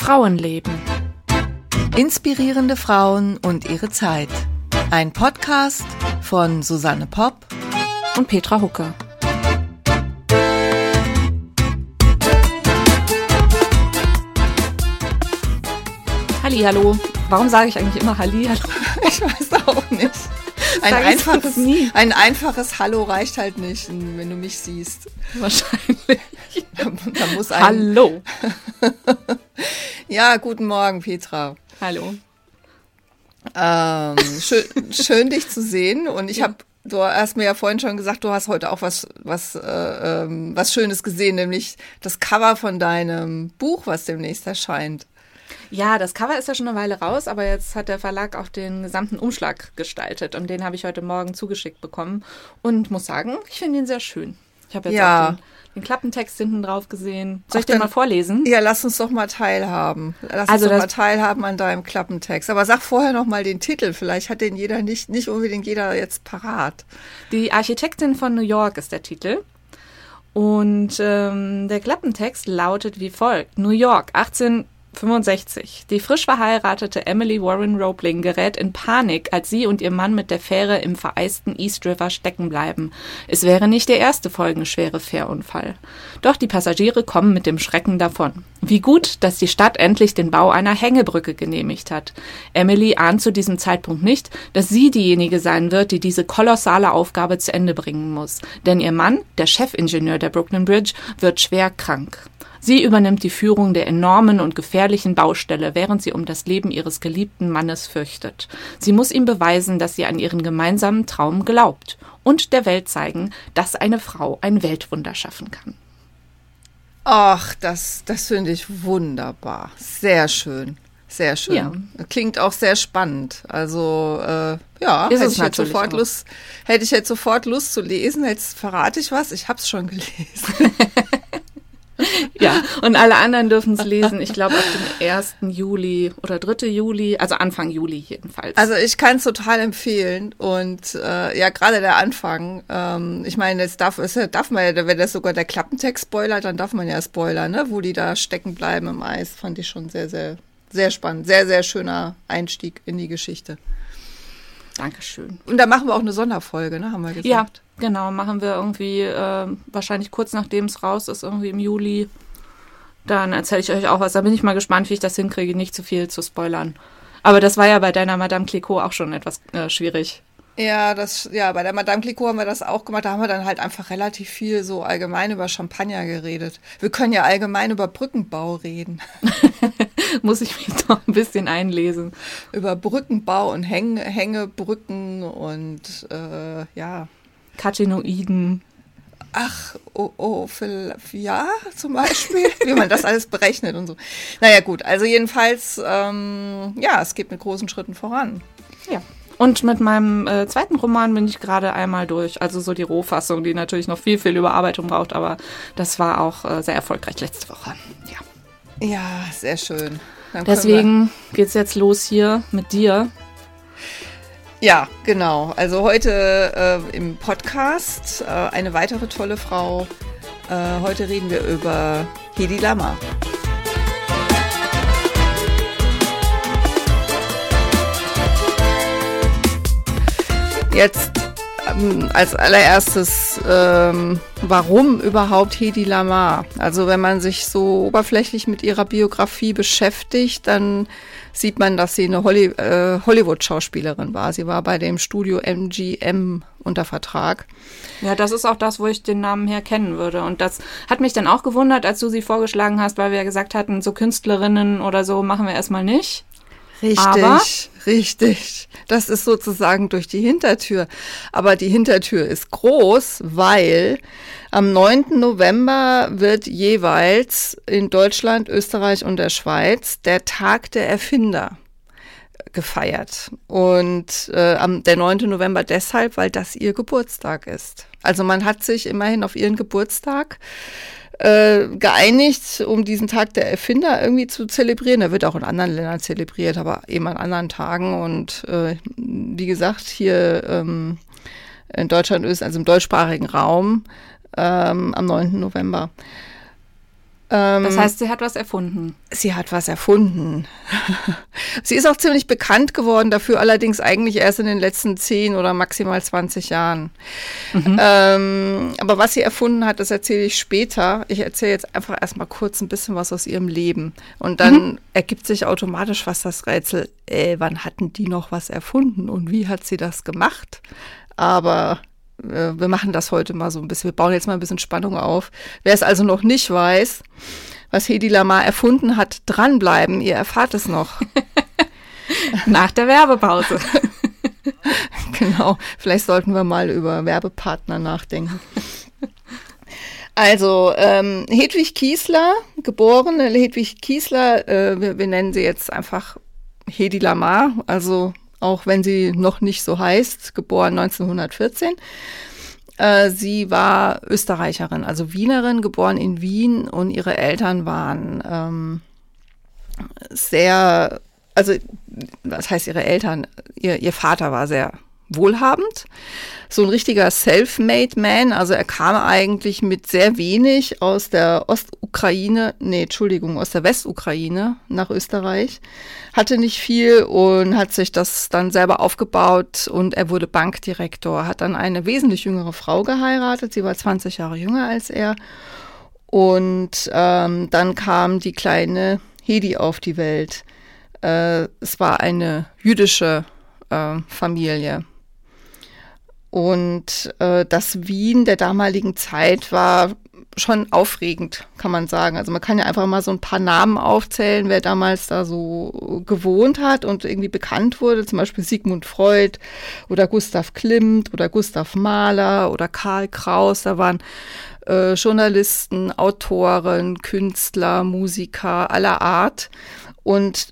Frauenleben. Inspirierende Frauen und ihre Zeit. Ein Podcast von Susanne Popp und Petra Hucke. Hallihallo. Warum sage ich eigentlich immer Hallihallo? Ich weiß auch nicht. Ein einfaches Hallo reicht halt nicht, wenn du mich siehst. Wahrscheinlich. Da muss Hallo. Ja, guten Morgen, Petra. Hallo. Schön dich zu sehen. Und du hast mir ja vorhin schon gesagt, du hast heute auch was Schönes gesehen, nämlich das Cover von deinem Buch, was demnächst erscheint. Ja, das Cover ist ja schon eine Weile raus, aber jetzt hat der Verlag auch den gesamten Umschlag gestaltet und den habe ich heute Morgen zugeschickt bekommen und muss sagen, ich finde ihn sehr schön. Ich habe jetzt auch den Klappentext hinten drauf gesehen. Soll ich den mal vorlesen? Ja, lass uns doch mal teilhaben. Lass uns mal teilhaben an deinem Klappentext. Aber sag vorher noch mal den Titel. Vielleicht hat den nicht unbedingt jeder jetzt parat. Die Architektin von New York ist der Titel. Und der Klappentext lautet wie folgt. New York, 1865. Die frisch verheiratete Emily Warren Roebling gerät in Panik, als sie und ihr Mann mit der Fähre im vereisten East River stecken bleiben. Es wäre nicht der erste folgenschwere Fährunfall. Doch die Passagiere kommen mit dem Schrecken davon. Wie gut, dass die Stadt endlich den Bau einer Hängebrücke genehmigt hat. Emily ahnt zu diesem Zeitpunkt nicht, dass sie diejenige sein wird, die diese kolossale Aufgabe zu Ende bringen muss. Denn ihr Mann, der Chefingenieur der Brooklyn Bridge, wird schwer krank. Sie übernimmt die Führung der enormen und gefährlichen Baustelle, während sie um das Leben ihres geliebten Mannes fürchtet. Sie muss ihm beweisen, dass sie an ihren gemeinsamen Traum glaubt und der Welt zeigen, dass eine Frau ein Weltwunder schaffen kann. Ach, das finde ich wunderbar. Sehr schön. Sehr schön. Ja. Klingt auch sehr spannend. Also, hätte ich jetzt sofort Lust zu lesen. Jetzt verrate ich was. Ich habe es schon gelesen. Ja, und alle anderen dürfen es lesen, ich glaube, ab dem 1. Juli oder 3. Juli, also Anfang Juli jedenfalls. Also ich kann es total empfehlen und gerade der Anfang, ich meine, jetzt darf man ja, wenn das sogar der Klappentext spoilert, dann darf man ja spoilern, ne? Wo die da stecken bleiben im Eis, fand ich schon sehr, sehr, sehr spannend. Sehr, sehr schöner Einstieg in die Geschichte. Dankeschön. Und da machen wir auch eine Sonderfolge, ne, haben wir gesagt. Ja, genau, machen wir irgendwie wahrscheinlich kurz nachdem es raus ist, irgendwie im Juli. Dann erzähle ich euch auch was. Da bin ich mal gespannt, wie ich das hinkriege, nicht zu viel zu spoilern. Aber das war ja bei deiner Madame Clicquot auch schon etwas schwierig. Ja, bei der Madame Clicquot haben wir das auch gemacht. Da haben wir dann halt einfach relativ viel so allgemein über Champagner geredet. Wir können ja allgemein über Brückenbau reden. Muss ich mich doch ein bisschen einlesen. Über Brückenbau und Hängebrücken und Katinoiden. Ach, ja, zum Beispiel, wie man das alles berechnet und so. Naja, gut, also jedenfalls, es geht mit großen Schritten voran. Ja. Und mit meinem zweiten Roman bin ich gerade einmal durch. Also so die Rohfassung, die natürlich noch viel, viel Überarbeitung braucht, aber das war auch sehr erfolgreich letzte Woche. Ja, ja, sehr schön. Deswegen geht's jetzt los hier mit dir. Ja, genau. Also heute im Podcast eine weitere tolle Frau. Heute reden wir über Hedi Lamar. Jetzt als allererstes, warum überhaupt Hedi Lamar? Also wenn man sich so oberflächlich mit ihrer Biografie beschäftigt, dann sieht man, dass sie eine Hollywood-Schauspielerin war. Sie war bei dem Studio MGM unter Vertrag. Ja, das ist auch das, wo ich den Namen her kennen würde. Und das hat mich dann auch gewundert, als du sie vorgeschlagen hast, weil wir ja gesagt hatten, so Künstlerinnen oder so machen wir erstmal nicht. Richtig. Das ist sozusagen durch die Hintertür. Aber die Hintertür ist groß, weil am 9. November wird jeweils in Deutschland, Österreich und der Schweiz der Tag der Erfinder gefeiert. Und der 9. November deshalb, weil das ihr Geburtstag ist. Also man hat sich immerhin auf ihren Geburtstag geeinigt, um diesen Tag der Erfinder irgendwie zu zelebrieren. Der wird auch in anderen Ländern zelebriert, aber eben an anderen Tagen. Und wie gesagt, hier in Deutschland ist, also im deutschsprachigen Raum, am 9. November. Das heißt, sie hat was erfunden. Sie hat was erfunden. Sie ist auch ziemlich bekannt geworden dafür, allerdings eigentlich erst in den letzten 10 oder maximal 20 Jahren. Aber was sie erfunden hat, das erzähle ich später. Ich erzähle jetzt einfach erstmal kurz ein bisschen was aus ihrem Leben. Und dann ergibt sich automatisch fast das Rätsel, wann hatten die noch was erfunden und wie hat sie das gemacht? Aber wir machen das heute mal so ein bisschen, wir bauen jetzt mal ein bisschen Spannung auf. Wer es also noch nicht weiß, was Hedi Lamar erfunden hat, dranbleiben, ihr erfahrt es noch. Nach der Werbepause. Genau, vielleicht sollten wir mal über Werbepartner nachdenken. Also Hedwig Kiesler, geborene Hedwig Kiesler, wir nennen sie jetzt einfach Hedi Lamar, also auch wenn sie noch nicht so heißt, geboren 1914. Sie war Österreicherin, also Wienerin, geboren in Wien, und ihre Eltern waren was heißt ihre Eltern? Ihr Vater war sehr wohlhabend, so ein richtiger Self-Made Man, also er kam eigentlich mit sehr wenig aus der aus der Westukraine nach Österreich, hatte nicht viel und hat sich das dann selber aufgebaut und er wurde Bankdirektor, hat dann eine wesentlich jüngere Frau geheiratet, sie war 20 Jahre jünger als er und dann kam die kleine Hedi auf die Welt. Es war eine jüdische Familie. Und das Wien der damaligen Zeit war schon aufregend, kann man sagen. Also man kann ja einfach mal so ein paar Namen aufzählen, wer damals da so gewohnt hat und irgendwie bekannt wurde. Zum Beispiel Sigmund Freud oder Gustav Klimt oder Gustav Mahler oder Karl Kraus. Da waren Journalisten, Autoren, Künstler, Musiker aller Art. Und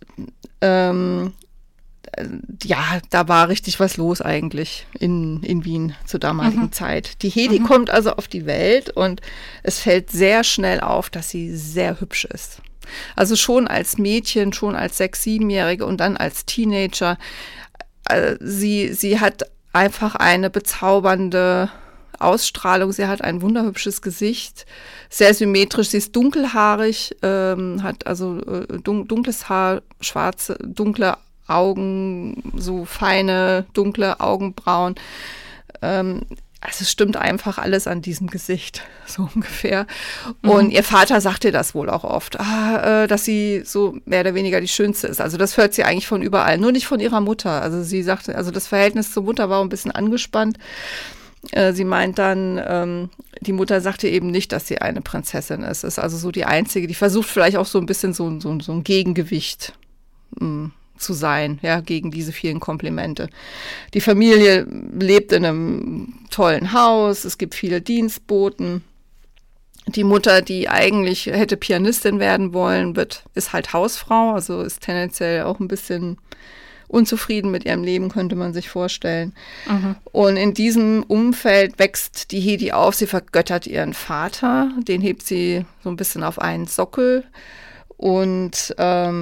da war richtig was los eigentlich in Wien zur damaligen Zeit. Die Hedi kommt also auf die Welt und es fällt sehr schnell auf, dass sie sehr hübsch ist. Also schon als Mädchen, schon als 6-, 7-Jährige und dann als Teenager. Sie hat einfach eine bezaubernde Ausstrahlung. Sie hat ein wunderhübsches Gesicht, sehr symmetrisch. Sie ist dunkelhaarig, hat also dunkles Haar, dunkle Augen, so feine, dunkle Augenbrauen. Also es stimmt einfach alles an diesem Gesicht, so ungefähr. Und ihr Vater sagte das wohl auch oft, dass sie so mehr oder weniger die Schönste ist. Also das hört sie eigentlich von überall, nur nicht von ihrer Mutter. Also sie sagte, also das Verhältnis zur Mutter war ein bisschen angespannt. Sie meint dann, die Mutter sagte eben nicht, dass sie eine Prinzessin ist. Ist also so die Einzige, die versucht vielleicht auch so ein bisschen so ein Gegengewicht zu sein, ja, gegen diese vielen Komplimente. Die Familie lebt in einem tollen Haus, es gibt viele Dienstboten. Die Mutter, die eigentlich hätte Pianistin werden wollen, ist halt Hausfrau, also ist tendenziell auch ein bisschen unzufrieden mit ihrem Leben, könnte man sich vorstellen. Und in diesem Umfeld wächst die Hedi auf, sie vergöttert ihren Vater, den hebt sie so ein bisschen auf einen Sockel und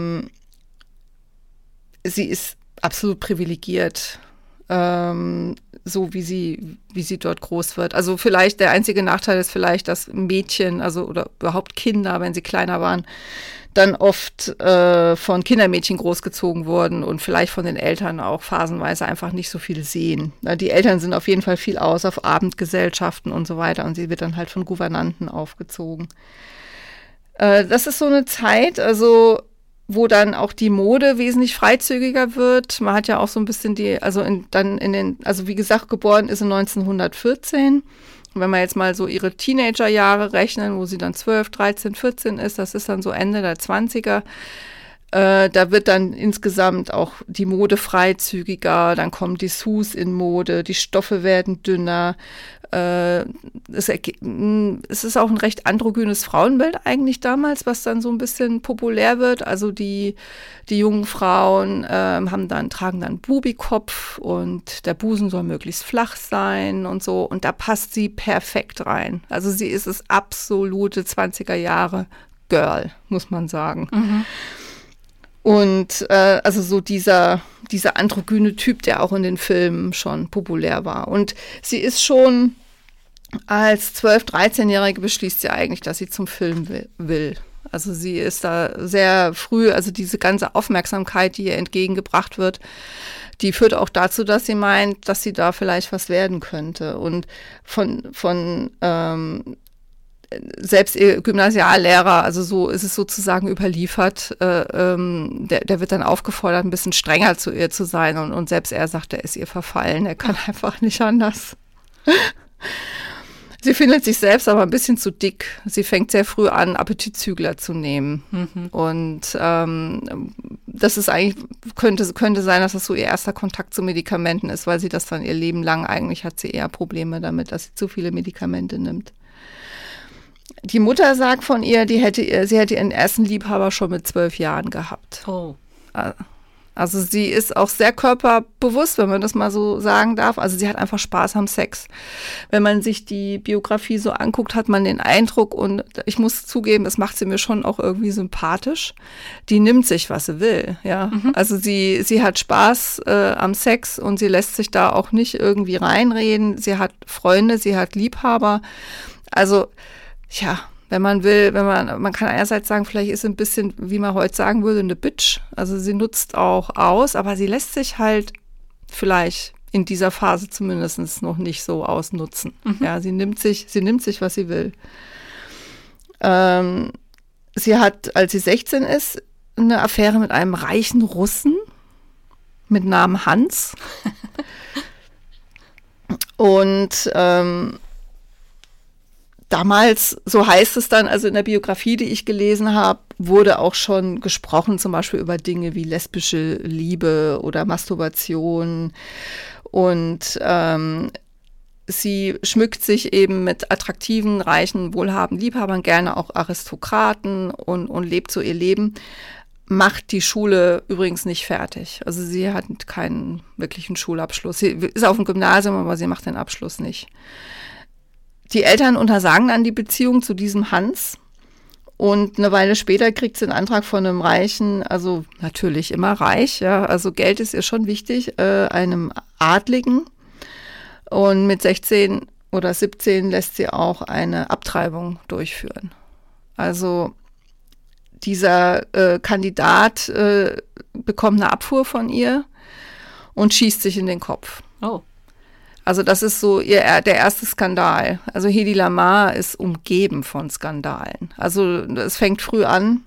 sie ist absolut privilegiert, so wie sie dort groß wird. Also vielleicht der einzige Nachteil ist vielleicht, dass Mädchen, also oder überhaupt Kinder, wenn sie kleiner waren, dann oft von Kindermädchen großgezogen wurden und vielleicht von den Eltern auch phasenweise einfach nicht so viel sehen. Die Eltern sind auf jeden Fall viel aus auf Abendgesellschaften und so weiter und sie wird dann halt von Gouvernanten aufgezogen. Das ist so eine Zeit, also wo dann auch die Mode wesentlich freizügiger wird. Man hat ja auch so ein bisschen also wie gesagt, geboren ist in 1914. Und wenn wir jetzt mal so ihre Teenagerjahre rechnen, wo sie dann 12, 13, 14 ist, das ist dann so Ende der 20er, da wird dann insgesamt auch die Mode freizügiger, dann kommen Dessous in Mode, die Stoffe werden dünner. Es ist auch ein recht androgynes Frauenbild eigentlich damals, was dann so ein bisschen populär wird. Also die jungen Frauen tragen dann Bubikopf und der Busen soll möglichst flach sein und so. Und da passt sie perfekt rein. Also sie ist das absolute 20er Jahre Girl, muss man sagen. Und also so dieser androgyne Typ, der auch in den Filmen schon populär war. Und sie ist schon Als 12-, 13-Jährige beschließt sie eigentlich, dass sie zum Film will. Also sie ist da sehr früh, also diese ganze Aufmerksamkeit, die ihr entgegengebracht wird, die führt auch dazu, dass sie meint, dass sie da vielleicht was werden könnte. Und selbst ihr Gymnasiallehrer, also so ist es sozusagen überliefert, der wird dann aufgefordert, ein bisschen strenger zu ihr zu sein. Und selbst er sagt, er ist ihr verfallen, er kann einfach nicht anders. Sie findet sich selbst aber ein bisschen zu dick. Sie fängt sehr früh an, Appetitzügler zu nehmen. Mhm. Und das ist eigentlich, könnte sein, dass das so ihr erster Kontakt zu Medikamenten ist, weil sie das dann ihr Leben lang, eigentlich hat sie eher Probleme damit, dass sie zu viele Medikamente nimmt. Die Mutter sagt von ihr, sie hätte ihren ersten Liebhaber schon mit 12 Jahren gehabt. Oh. Also sie ist auch sehr körperbewusst, wenn man das mal so sagen darf. Also sie hat einfach Spaß am Sex. Wenn man sich die Biografie so anguckt, hat man den Eindruck, und ich muss zugeben, das macht sie mir schon auch irgendwie sympathisch. Die nimmt sich, was sie will. Ja, Also sie hat Spaß am Sex und sie lässt sich da auch nicht irgendwie reinreden. Sie hat Freunde, sie hat Liebhaber. Also ja, wenn man will, man kann einerseits sagen, vielleicht ist sie ein bisschen, wie man heute sagen würde, eine Bitch. Also sie nutzt auch aus, aber sie lässt sich halt vielleicht in dieser Phase zumindest noch nicht so ausnutzen. Mhm. Ja, sie nimmt sich, was sie will. Sie hat, als sie 16 ist, eine Affäre mit einem reichen Russen mit Namen Hans. Und damals, so heißt es dann, also in der Biografie, die ich gelesen habe, wurde auch schon gesprochen, zum Beispiel über Dinge wie lesbische Liebe oder Masturbation. Und sie schmückt sich eben mit attraktiven, reichen, wohlhabenden Liebhabern, gerne auch Aristokraten und lebt so ihr Leben. Macht die Schule übrigens nicht fertig. Also sie hat keinen wirklichen Schulabschluss. Sie ist auf dem Gymnasium, aber sie macht den Abschluss nicht. Die Eltern untersagen dann die Beziehung zu diesem Hans, und eine Weile später kriegt sie einen Antrag von einem Reichen, also natürlich immer reich, ja, also Geld ist ihr schon wichtig, einem Adligen, und mit 16 oder 17 lässt sie auch eine Abtreibung durchführen. Also dieser Kandidat bekommt eine Abfuhr von ihr und schießt sich in den Kopf. Oh. Also das ist so der erste Skandal. Also Hedi Lamar ist umgeben von Skandalen. Also es fängt früh an,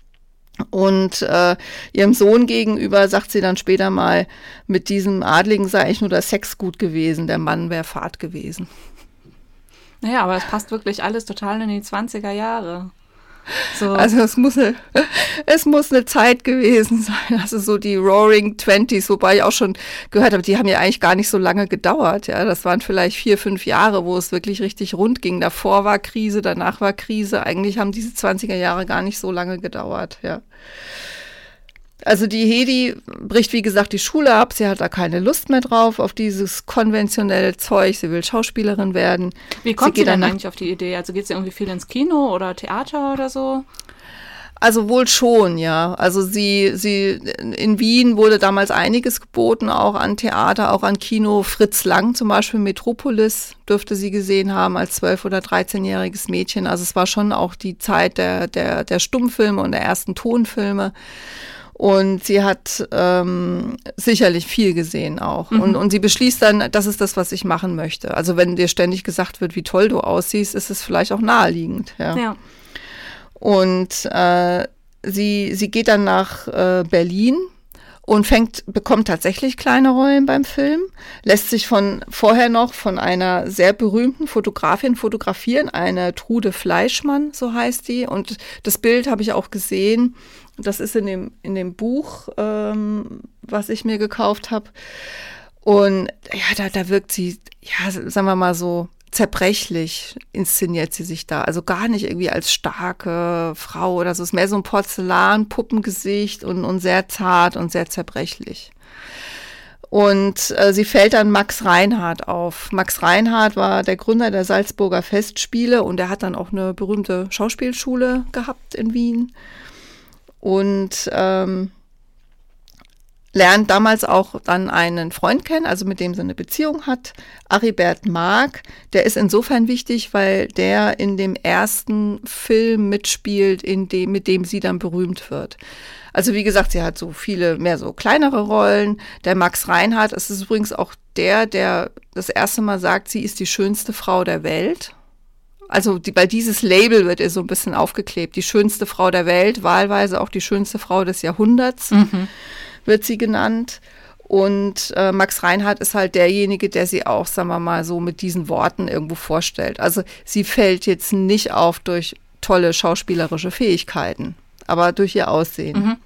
und ihrem Sohn gegenüber sagt sie dann später mal, mit diesem Adligen sei eigentlich nur der Sex gut gewesen, der Mann wäre fad gewesen. Naja, aber es passt wirklich alles total in die 20er Jahre. So. Also es muss eine Zeit gewesen sein, also so die Roaring Twenties, wobei ich auch schon gehört habe, die haben ja eigentlich gar nicht so lange gedauert. Ja, das waren vielleicht 4, 5 Jahre, wo es wirklich richtig rund ging. Davor war Krise, danach war Krise. Eigentlich haben diese 20er Jahre gar nicht so lange gedauert. Ja. Also die Hedi bricht, wie gesagt, die Schule ab. Sie hat da keine Lust mehr drauf, auf dieses konventionelle Zeug. Sie will Schauspielerin werden. Wie kommt sie denn eigentlich auf die Idee? Also geht sie irgendwie viel ins Kino oder Theater oder so? Also wohl schon, ja. Also sie in Wien wurde damals einiges geboten, auch an Theater, auch an Kino. Fritz Lang zum Beispiel, Metropolis, dürfte sie gesehen haben als 12- oder 13-jähriges Mädchen. Also es war schon auch die Zeit der Stummfilme und der ersten Tonfilme. Und sie hat sicherlich viel gesehen auch. Mhm. Und sie beschließt dann, das ist das, was ich machen möchte. Also wenn dir ständig gesagt wird, wie toll du aussiehst, ist es vielleicht auch naheliegend. Ja. Und sie geht dann nach Berlin und bekommt tatsächlich kleine Rollen beim Film, lässt sich vorher noch von einer sehr berühmten Fotografin fotografieren, eine Trude Fleischmann, so heißt die. Und das Bild habe ich auch gesehen. Das ist in dem Buch, was ich mir gekauft habe. Und ja, da wirkt sie, ja, sagen wir mal so, zerbrechlich inszeniert sie sich da. Also gar nicht irgendwie als starke Frau oder so. Es ist mehr so ein Porzellan-Puppengesicht und sehr zart und sehr zerbrechlich. Und sie fällt dann Max Reinhardt auf. Max Reinhardt war der Gründer der Salzburger Festspiele, und er hat dann auch eine berühmte Schauspielschule gehabt in Wien. Und lernt damals auch dann einen Freund kennen, also mit dem sie eine Beziehung hat, Aribert Mark. Der ist insofern wichtig, weil der in dem ersten Film mitspielt, mit dem sie dann berühmt wird. Also wie gesagt, sie hat so viele, mehr so kleinere Rollen. Der Max Reinhardt, es ist übrigens auch der das erste Mal sagt, sie ist die schönste Frau der Welt. Also bei dieses Label wird ihr so ein bisschen aufgeklebt. Die schönste Frau der Welt, wahlweise auch die schönste Frau des Jahrhunderts, wird sie genannt. Und Max Reinhardt ist halt derjenige, der sie auch, sagen wir mal, so mit diesen Worten irgendwo vorstellt. Also sie fällt jetzt nicht auf durch tolle schauspielerische Fähigkeiten, aber durch ihr Aussehen.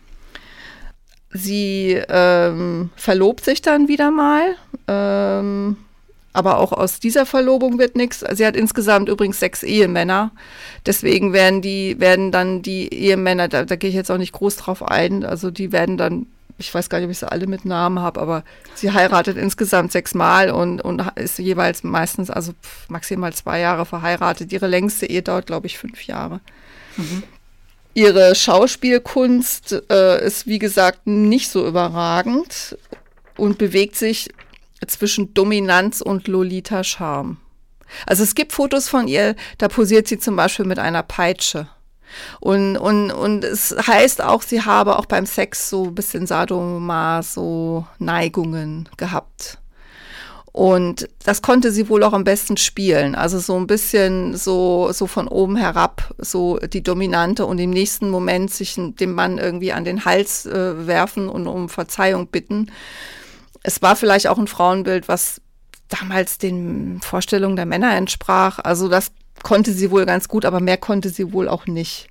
Sie verlobt sich dann wieder mal, aber auch aus dieser Verlobung wird nichts. Sie hat insgesamt übrigens 6 Ehemänner. Deswegen werden dann die Ehemänner, da gehe ich jetzt auch nicht groß drauf ein, also die werden dann, ich weiß gar nicht, ob ich sie alle mit Namen habe, aber sie heiratet insgesamt 6 Mal und ist jeweils meistens, also maximal 2 Jahre verheiratet. Ihre längste Ehe dauert, glaube ich, 5 Jahre. Ihre Schauspielkunst ist, wie gesagt, nicht so überragend und bewegt sich zwischen Dominanz und Lolita-Charme. Also es gibt Fotos von ihr, da posiert sie zum Beispiel mit einer Peitsche. Und es heißt auch, sie habe auch beim Sex so ein bisschen Sadomaso Neigungen gehabt. Und das konnte sie wohl auch am besten spielen. Also so ein bisschen so von oben herab, so die Dominante und im nächsten Moment sich dem Mann irgendwie an den Hals werfen und um Verzeihung bitten. Es war vielleicht auch ein Frauenbild, was damals den Vorstellungen der Männer entsprach. Also das konnte sie wohl ganz gut, aber mehr konnte sie wohl auch nicht.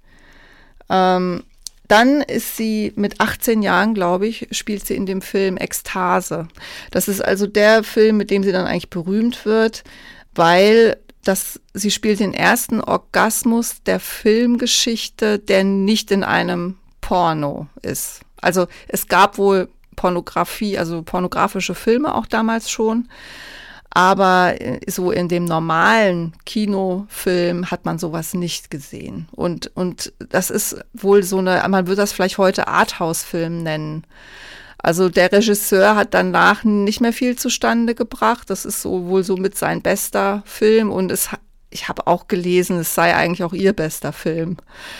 Dann ist sie mit 18 Jahren, glaube ich, spielt sie in dem Film Ekstase. Das ist also der Film, mit dem sie dann eigentlich berühmt wird, weil sie spielt den ersten Orgasmus der Filmgeschichte, der nicht in einem Porno ist. Also es gab wohl Pornografie, also pornografische Filme auch damals schon. Aber so in dem normalen Kinofilm hat man sowas nicht gesehen. Und das ist wohl so man würde das vielleicht heute Arthouse-Film nennen. Also der Regisseur hat danach nicht mehr viel zustande gebracht. Das ist wohl so mit sein bester Film. Und ich habe auch gelesen, es sei eigentlich auch ihr bester Film.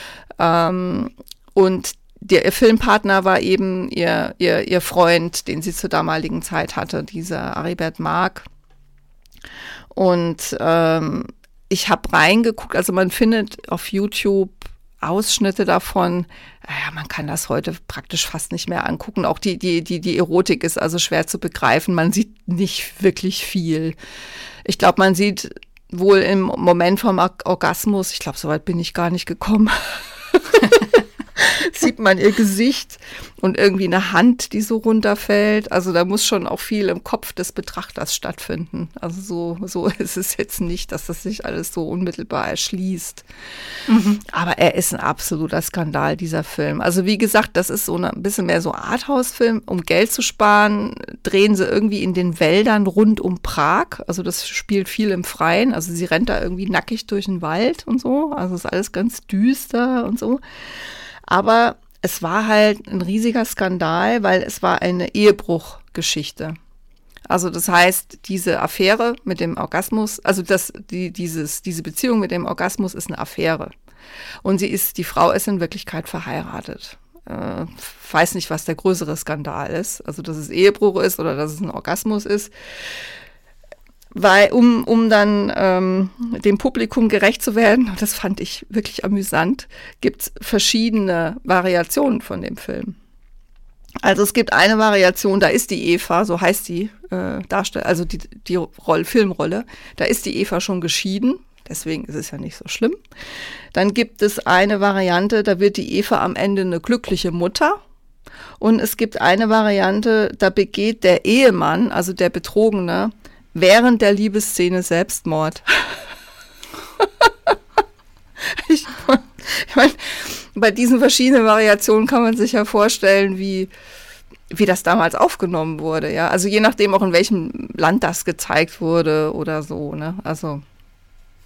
Und ihr Filmpartner war eben ihr Freund, den sie zur damaligen Zeit hatte, dieser Aribert Mark. Und ich habe reingeguckt, also man findet auf YouTube Ausschnitte davon. Ja, man kann das heute praktisch fast nicht mehr angucken. Auch die Erotik ist also schwer zu begreifen. Man sieht nicht wirklich viel. Ich glaube, man sieht wohl im Moment vom Orgasmus, ich glaube, so weit bin ich gar nicht gekommen, sieht man ihr Gesicht und irgendwie eine Hand, die so runterfällt. Also da muss schon auch viel im Kopf des Betrachters stattfinden. Also so ist es jetzt nicht, dass das sich alles so unmittelbar erschließt. Aber er ist ein absoluter Skandal, dieser Film. Also wie gesagt, das ist so ein bisschen mehr so Arthouse-Film. Um Geld zu sparen, drehen sie irgendwie in den Wäldern rund um Prag. Also das spielt viel im Freien. Also sie rennt da irgendwie nackig durch den Wald und so. Also ist alles ganz düster und so. Aber es war halt ein riesiger Skandal, weil es war eine Ehebruchgeschichte. Also das heißt, diese Affäre mit dem Orgasmus, also diese Beziehung mit dem Orgasmus ist eine Affäre. Und die Frau ist in Wirklichkeit verheiratet. Weiß nicht, was der größere Skandal ist. Also dass es Ehebruch ist oder dass es ein Orgasmus ist. Weil, um dann dem Publikum gerecht zu werden, und das fand ich wirklich amüsant, gibt es verschiedene Variationen von dem Film. Also es gibt eine Variation, da ist die Eva, so heißt die also die Filmrolle, da ist die Eva schon geschieden, deswegen ist es ja nicht so schlimm. Dann gibt es eine Variante, da wird die Eva am Ende eine glückliche Mutter. Und es gibt eine Variante, da begeht der Ehemann, also der Betrogene, während der Liebesszene Selbstmord. Ich meine, bei diesen verschiedenen Variationen kann man sich ja vorstellen, wie das damals aufgenommen wurde. Ja, also je nachdem auch in welchem Land das gezeigt wurde oder so. Ne? Also.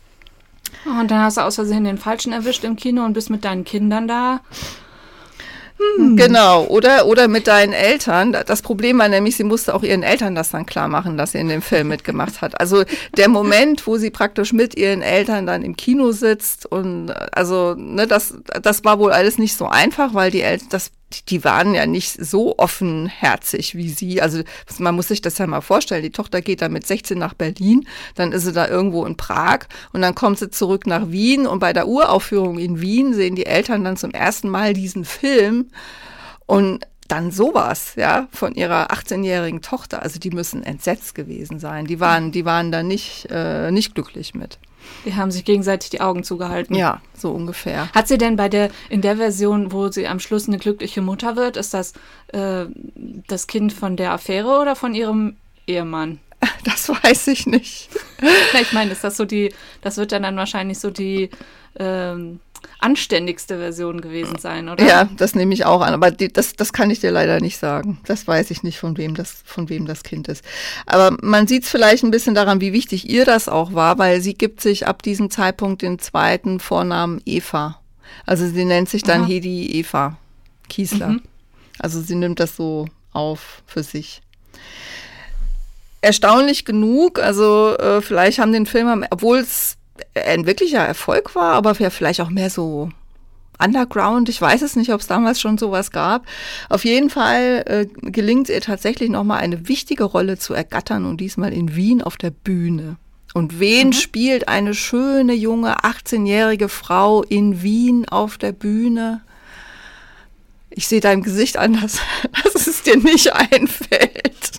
Und dann hast du aus Versehen den Falschen erwischt im Kino und bist mit deinen Kindern da. Genau, oder mit deinen Eltern. Das Problem war nämlich, sie musste auch ihren Eltern das dann klar machen, dass sie in dem Film mitgemacht hat. Also der Moment, wo sie praktisch mit ihren Eltern dann im Kino sitzt und also, ne, das war wohl alles nicht so einfach, weil die Eltern, die waren ja nicht so offenherzig wie sie. Also man muss sich das ja mal vorstellen. Die Tochter geht dann mit 16 nach Berlin, dann ist sie da irgendwo in Prag und dann kommt sie zurück nach Wien und bei der Uraufführung in Wien sehen die Eltern dann zum ersten Mal diesen Film und dann sowas, ja, von ihrer 18-jährigen Tochter. Also die müssen entsetzt gewesen sein. Die waren da nicht glücklich mit. Die haben sich gegenseitig die Augen zugehalten. Ja, so ungefähr. Hat sie denn in der Version, wo sie am Schluss eine glückliche Mutter wird, ist das das Kind von der Affäre oder von ihrem Ehemann? Das weiß ich nicht. Na, ich meine, das wird dann wahrscheinlich so die anständigste Version gewesen sein, oder? Ja, das nehme ich auch an. Aber das kann ich dir leider nicht sagen. Das weiß ich nicht, von wem das Kind ist. Aber man sieht es vielleicht ein bisschen daran, wie wichtig ihr das auch war, weil sie gibt sich ab diesem Zeitpunkt den zweiten Vornamen Eva. Also sie nennt sich dann Hedi Eva Kiesler. Mhm. Also sie nimmt das so auf für sich. Erstaunlich genug, also vielleicht haben den Film, obwohl es ein wirklicher Erfolg war, aber vielleicht auch mehr so Underground. Ich weiß es nicht, ob es damals schon sowas gab. Auf jeden Fall gelingt es ihr tatsächlich nochmal eine wichtige Rolle zu ergattern und diesmal in Wien auf der Bühne. Und wen spielt eine schöne, junge, 18-jährige Frau in Wien auf der Bühne? Ich sehe deinem Gesicht an, dass es dir nicht einfällt.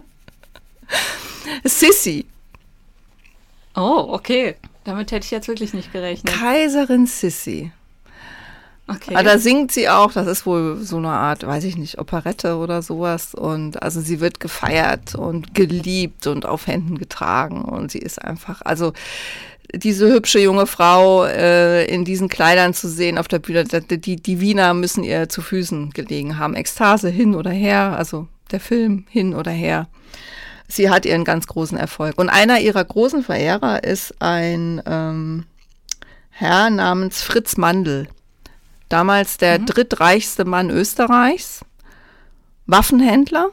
Sissi. Oh, okay. Damit hätte ich jetzt wirklich nicht gerechnet. Kaiserin Sissi. Okay. Aber da singt sie auch, das ist wohl so eine Art, weiß ich nicht, Operette oder sowas. Und also sie wird gefeiert und geliebt und auf Händen getragen. Und sie ist einfach, also diese hübsche junge Frau in diesen Kleidern zu sehen auf der Bühne, die Wiener müssen ihr zu Füßen gelegen haben. Ekstase hin oder her, also der Film hin oder her. Sie hat ihren ganz großen Erfolg. Und einer ihrer großen Verehrer ist ein Herr namens Fritz Mandl. Damals der drittreichste Mann Österreichs, Waffenhändler.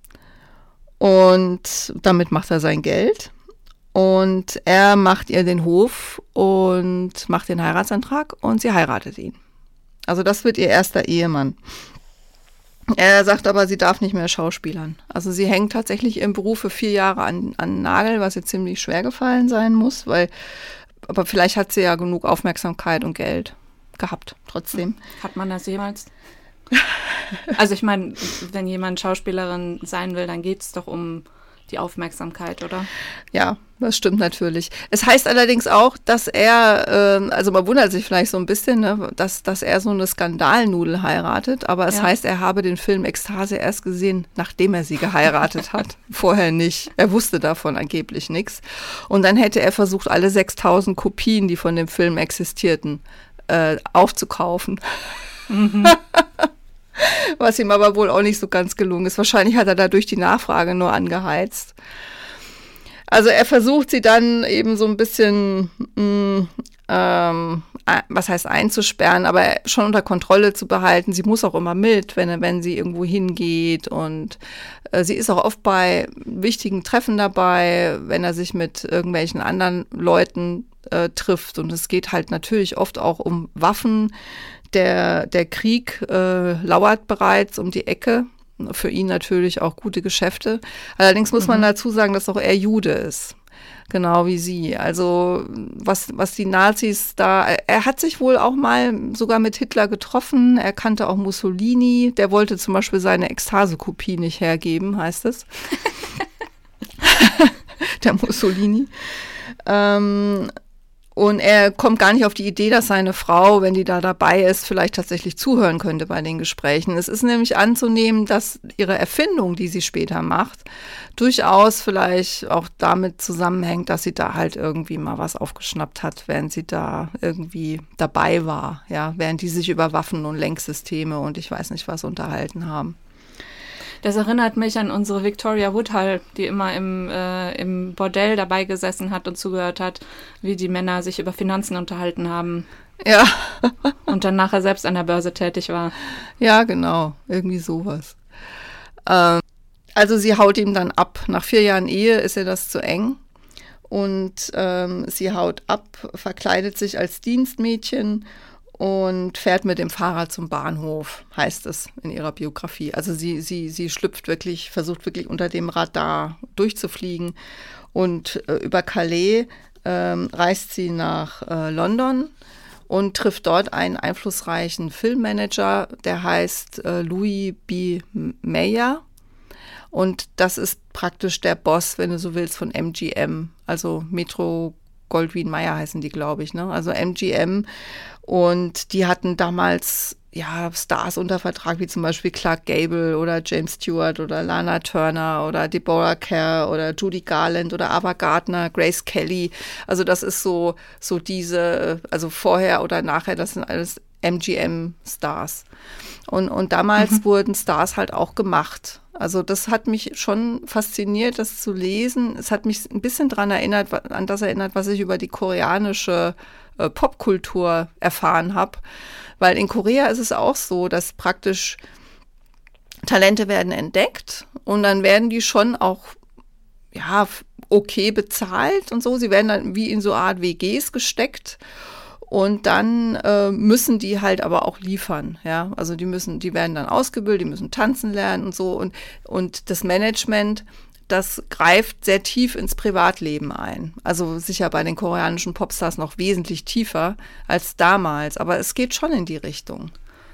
Und damit macht er sein Geld. Und er macht ihr den Hof und macht den Heiratsantrag und sie heiratet ihn. Also das wird ihr erster Ehemann. Er sagt aber, sie darf nicht mehr schauspielern. Also sie hängt tatsächlich im Beruf für 4 Jahre an Nagel, was ihr ziemlich schwer gefallen sein muss, aber vielleicht hat sie ja genug Aufmerksamkeit und Geld gehabt, trotzdem. Hat man das jemals? Also ich meine, wenn jemand Schauspielerin sein will, dann geht es doch um die Aufmerksamkeit, oder? Ja, das stimmt natürlich. Es heißt allerdings auch, dass er, also man wundert sich vielleicht so ein bisschen, ne, dass er so eine Skandalnudel heiratet, aber es heißt, er habe den Film Ekstase erst gesehen, nachdem er sie geheiratet hat. Vorher nicht. Er wusste davon angeblich nichts. Und dann hätte er versucht, alle 6.000 Kopien, die von dem Film existierten, aufzukaufen. Mhm. Was ihm aber wohl auch nicht so ganz gelungen ist. Wahrscheinlich hat er dadurch die Nachfrage nur angeheizt. Also er versucht sie dann eben so ein bisschen, was heißt einzusperren, aber schon unter Kontrolle zu behalten. Sie muss auch immer mit, wenn sie irgendwo hingeht. Und sie ist auch oft bei wichtigen Treffen dabei, wenn er sich mit irgendwelchen anderen Leuten trifft. Und es geht halt natürlich oft auch um Waffen. Der Krieg lauert bereits um die Ecke. Für ihn natürlich auch gute Geschäfte. Allerdings muss man dazu sagen, dass auch er Jude ist. Genau wie sie. Also was die Nazis da, er hat sich wohl auch mal sogar mit Hitler getroffen. Er kannte auch Mussolini. Der wollte zum Beispiel seine Ekstase-Kopie nicht hergeben, heißt es. Der Mussolini. Und er kommt gar nicht auf die Idee, dass seine Frau, wenn die da dabei ist, vielleicht tatsächlich zuhören könnte bei den Gesprächen. Es ist nämlich anzunehmen, dass ihre Erfindung, die sie später macht, durchaus vielleicht auch damit zusammenhängt, dass sie da halt irgendwie mal was aufgeschnappt hat, während sie da irgendwie dabei war, ja, während die sich über Waffen und Lenksysteme und ich weiß nicht was unterhalten haben. Das erinnert mich an unsere Victoria Woodhull, die immer im Bordell dabei gesessen hat und zugehört hat, wie die Männer sich über Finanzen unterhalten haben. Ja. Und dann nachher selbst an der Börse tätig war. Ja, genau. Irgendwie sowas. Also sie haut ihm dann ab. Nach 4 Jahren Ehe ist ihr das zu eng. Und sie haut ab, verkleidet sich als Dienstmädchen und fährt mit dem Fahrrad zum Bahnhof, heißt es in ihrer Biografie. Also sie schlüpft wirklich, versucht wirklich unter dem Radar durchzufliegen. Und über Calais reist sie nach London und trifft dort einen einflussreichen Filmmanager, der heißt Louis B. Mayer. Und das ist praktisch der Boss, wenn du so willst, von MGM, also Metro Goldwyn Mayer heißen die, glaube ich, ne? Also MGM. Und die hatten damals ja Stars unter Vertrag, wie zum Beispiel Clark Gable oder James Stewart oder Lana Turner oder Deborah Kerr oder Judy Garland oder Ava Gardner, Grace Kelly. Also das ist so diese, also vorher oder nachher, das sind alles MGM-Stars. Und damals wurden Stars halt auch gemacht. Also das hat mich schon fasziniert, das zu lesen. Es hat mich ein bisschen an das erinnert, was ich über die koreanische Popkultur erfahren habe. Weil in Korea ist es auch so, dass praktisch Talente werden entdeckt und dann werden die schon auch ja okay bezahlt und so. Sie werden dann wie in so eine Art WGs gesteckt. Und dann müssen die halt aber auch liefern, ja. Also die werden dann ausgebildet, die müssen tanzen lernen und so. Und das Management, das greift sehr tief ins Privatleben ein. Also sicher bei den koreanischen Popstars noch wesentlich tiefer als damals. Aber es geht schon in die Richtung.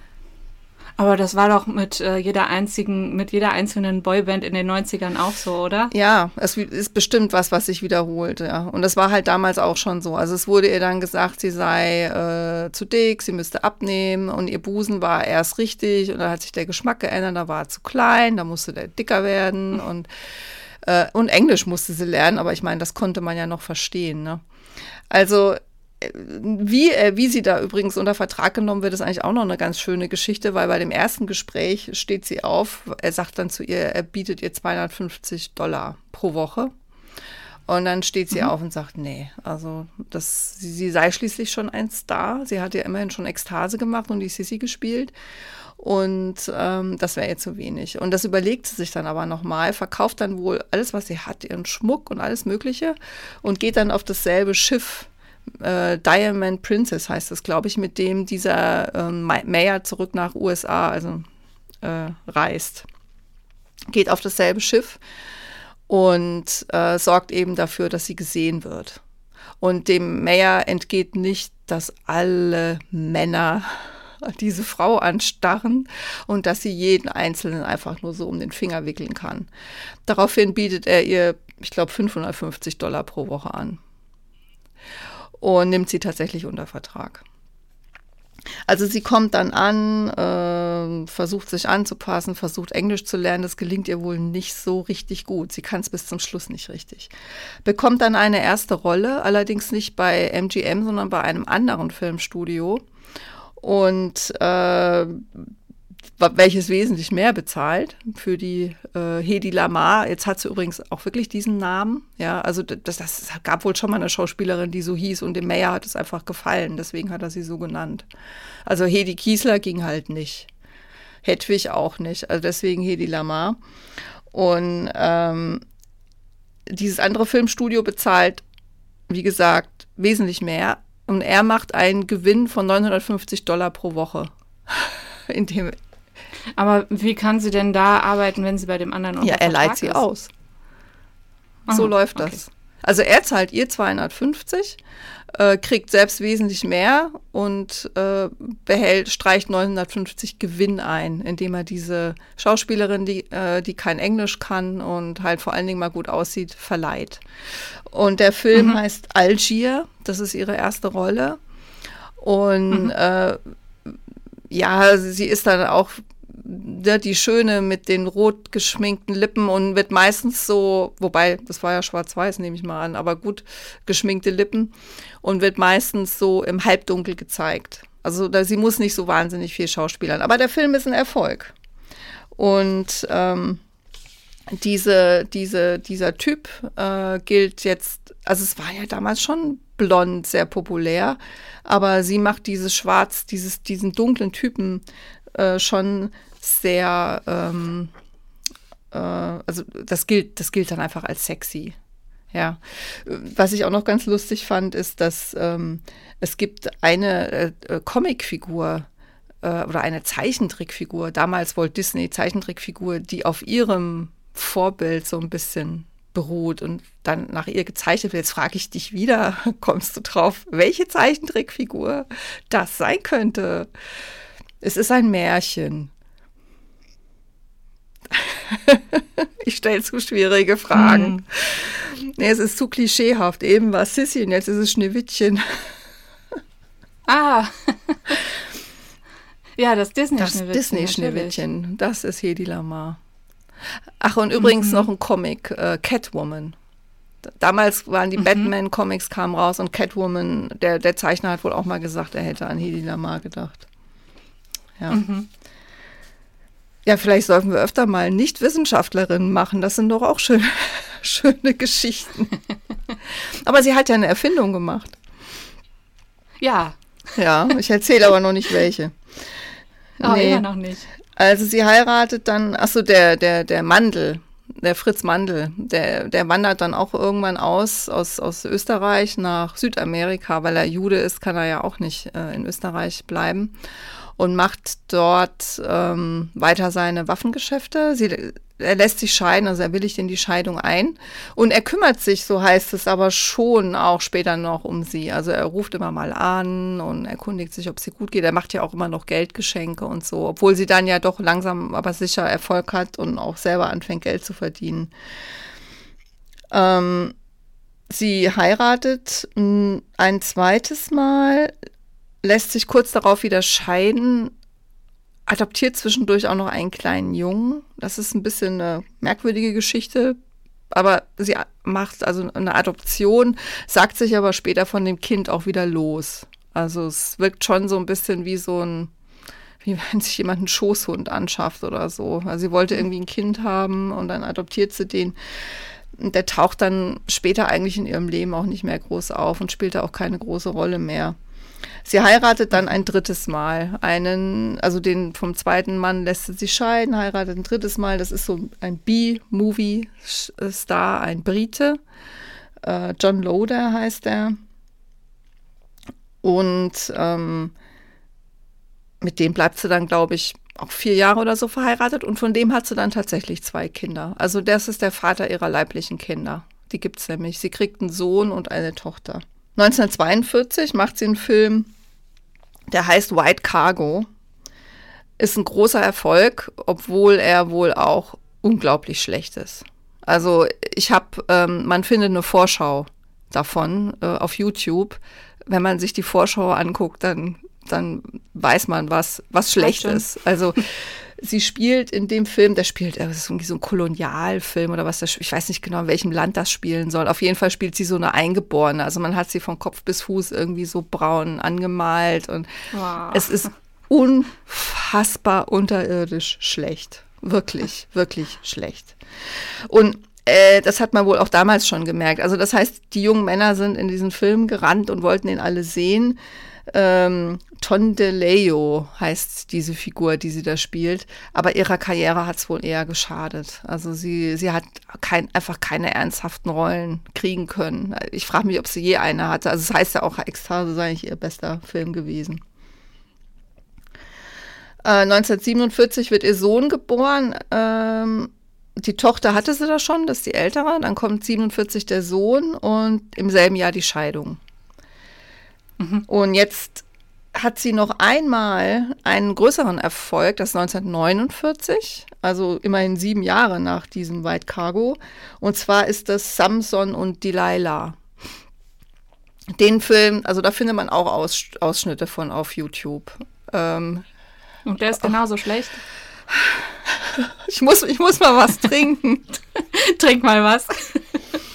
Aber das war doch mit jeder einzelnen Boyband in den 90ern auch so, oder? Ja, es ist bestimmt was sich wiederholt, ja. Und das war halt damals auch schon so. Also es wurde ihr dann gesagt, sie sei zu dick, sie müsste abnehmen und ihr Busen war erst richtig und dann hat sich der Geschmack geändert, da war er zu klein, da musste der dicker werden und Englisch musste sie lernen, aber ich meine, das konnte man ja noch verstehen, ne? Also wie sie da übrigens unter Vertrag genommen wird, ist eigentlich auch noch eine ganz schöne Geschichte, weil bei dem ersten Gespräch steht sie auf, er sagt dann zu ihr, er bietet ihr $250 pro Woche. Und dann steht sie auf und sagt, nee, also sie sei schließlich schon ein Star. Sie hat ja immerhin schon Ekstase gemacht und die Sissi gespielt. Und das wäre ihr zu wenig. Und das überlegt sie sich dann aber nochmal, verkauft dann wohl alles, was sie hat, ihren Schmuck und alles Mögliche und geht dann auf dasselbe Schiff. Diamond Princess heißt es, glaube ich, mit dem dieser Mayer zurück nach USA reist. Geht auf dasselbe Schiff und sorgt eben dafür, dass sie gesehen wird. Und dem Mayer entgeht nicht, dass alle Männer diese Frau anstarren und dass sie jeden Einzelnen einfach nur so um den Finger wickeln kann. Daraufhin bietet er ihr, ich glaube, $550 pro Woche an. Und nimmt sie tatsächlich unter Vertrag. Also sie kommt dann an, versucht sich anzupassen, versucht Englisch zu lernen. Das gelingt ihr wohl nicht so richtig gut. Sie kann es bis zum Schluss nicht richtig. Bekommt dann eine erste Rolle, allerdings nicht bei MGM, sondern bei einem anderen Filmstudio. Und welches wesentlich mehr bezahlt für die Hedi Lamar. Jetzt hat sie übrigens auch wirklich diesen Namen. Ja, also das gab wohl schon mal eine Schauspielerin, die so hieß und dem Mayer hat es einfach gefallen. Deswegen hat er sie so genannt. Also Hedi Kiesler ging halt nicht. Hedwig auch nicht. Also deswegen Hedi Lamar. Und dieses andere Filmstudio bezahlt, wie gesagt, wesentlich mehr. Und er macht einen Gewinn von $950 pro Woche. Aber wie kann sie denn da arbeiten, wenn sie bei dem anderen unter Vertrag ist? Ja, er leiht sie aus. So läuft das. Also er zahlt ihr 250, kriegt selbst wesentlich mehr und streicht 950 Gewinn ein, indem er diese Schauspielerin, die kein Englisch kann und halt vor allen Dingen mal gut aussieht, verleiht. Und der Film heißt Algier, das ist ihre erste Rolle. Und ja, sie ist dann auch die Schöne mit den rot geschminkten Lippen und wird meistens so, wobei, das war ja schwarz-weiß, nehme ich mal an, aber gut geschminkte Lippen und wird meistens so im Halbdunkel gezeigt. Also sie muss nicht so wahnsinnig viel schauspielern, aber der Film ist ein Erfolg. Und dieser Typ gilt jetzt, also es war ja damals schon blond, sehr populär, aber sie macht diesen dunklen Typen schon sehr, also das gilt dann einfach als sexy. Ja. Was ich auch noch ganz lustig fand, ist, dass es gibt eine Comicfigur oder eine Zeichentrickfigur, damals Walt Disney Zeichentrickfigur, die auf ihrem Vorbild so ein bisschen beruht und dann nach ihr gezeichnet wird. Jetzt frage ich dich wieder, kommst du drauf, welche Zeichentrickfigur das sein könnte? Es ist ein Märchen. Ich stelle zu schwierige Fragen. Nee, es ist zu klischeehaft. Eben war Sissi und jetzt ist es Schneewittchen. Ah. Ja, das Disney-Schneewittchen. Das Disney-Schneewittchen, das ist Hedi Lamar. Ach, und übrigens noch ein Comic, Catwoman. Damals waren die Batman-Comics, kamen raus und Catwoman, der Zeichner hat wohl auch mal gesagt, er hätte an Hedi Lamar gedacht. Ja. Ja, vielleicht sollten wir öfter mal Nicht-Wissenschaftlerinnen machen. Das sind doch auch schöne Geschichten. Aber sie hat ja eine Erfindung gemacht. Ja. Ja, ich erzähle aber noch nicht welche. Aber immer noch nicht. Also sie heiratet dann, der Mandl, der Fritz Mandl, der wandert dann auch irgendwann aus Österreich nach Südamerika, weil er Jude ist, kann er ja auch nicht in Österreich bleiben und macht dort weiter seine Waffengeschäfte. Er lässt sich scheiden, also er willigt in die Scheidung ein und er kümmert sich, so heißt es, aber schon auch später noch um sie. Also er ruft immer mal an und erkundigt sich, ob es ihr gut geht. Er macht ja auch immer noch Geldgeschenke und so, obwohl sie dann ja doch langsam aber sicher Erfolg hat und auch selber anfängt, Geld zu verdienen. Sie heiratet ein zweites Mal, lässt sich kurz darauf wieder scheiden, adoptiert zwischendurch auch noch einen kleinen Jungen. Das ist ein bisschen eine merkwürdige Geschichte, aber sie macht also eine Adoption, sagt sich aber später von dem Kind auch wieder los. Also es wirkt schon so ein bisschen wie wie wenn sich jemand einen Schoßhund anschafft oder so. Also sie wollte irgendwie ein Kind haben und dann adoptiert sie den. Und der taucht dann später eigentlich in ihrem Leben auch nicht mehr groß auf und spielt da auch keine große Rolle mehr. Sie heiratet dann ein drittes Mal. Den vom zweiten Mann lässt sie sich scheiden, heiratet ein drittes Mal. Das ist so ein B-Movie-Star, ein Brite. John Loder heißt er. Und mit dem bleibt sie dann, glaube ich, auch 4 Jahre oder so verheiratet. Und von dem hat sie dann tatsächlich 2 Kinder. Also das ist der Vater ihrer leiblichen Kinder. Die gibt es nämlich. Sie kriegt einen Sohn und eine Tochter. 1942 macht sie einen Film, der heißt White Cargo. Ist ein großer Erfolg, obwohl er wohl auch unglaublich schlecht ist. Also man findet eine Vorschau davon auf YouTube. Wenn man sich die Vorschau anguckt, dann weiß man, was schlecht ist. Also sie spielt in dem Film, das ist irgendwie so ein Kolonialfilm oder was, ich weiß nicht genau, in welchem Land das spielen soll. Auf jeden Fall spielt sie so eine Eingeborene. Also man hat sie von Kopf bis Fuß irgendwie so braun angemalt und Es ist unfassbar unterirdisch schlecht. Wirklich, wirklich schlecht. Und das hat man wohl auch damals schon gemerkt. Also das heißt, die jungen Männer sind in diesen Film gerannt und wollten ihn alle sehen. Tondeleo heißt diese Figur, die sie da spielt. Aber ihrer Karriere hat es wohl eher geschadet. Also sie hat einfach keine ernsthaften Rollen kriegen können. Ich frage mich, ob sie je eine hatte. Also es heißt ja auch, Ekstase sei nicht ihr bester Film gewesen. 1947 wird ihr Sohn geboren. Die Tochter hatte sie da schon, das ist die ältere. Dann kommt 47 der Sohn und im selben Jahr die Scheidung. Und jetzt hat sie noch einmal einen größeren Erfolg, das ist 1949, also immerhin 7 Jahre nach diesem White Cargo. Und zwar ist das Samson und Delilah. Den Film, also da findet man auch Ausschnitte von auf YouTube. Und der ist genauso schlecht? Ich muss mal was trinken. Trink mal was.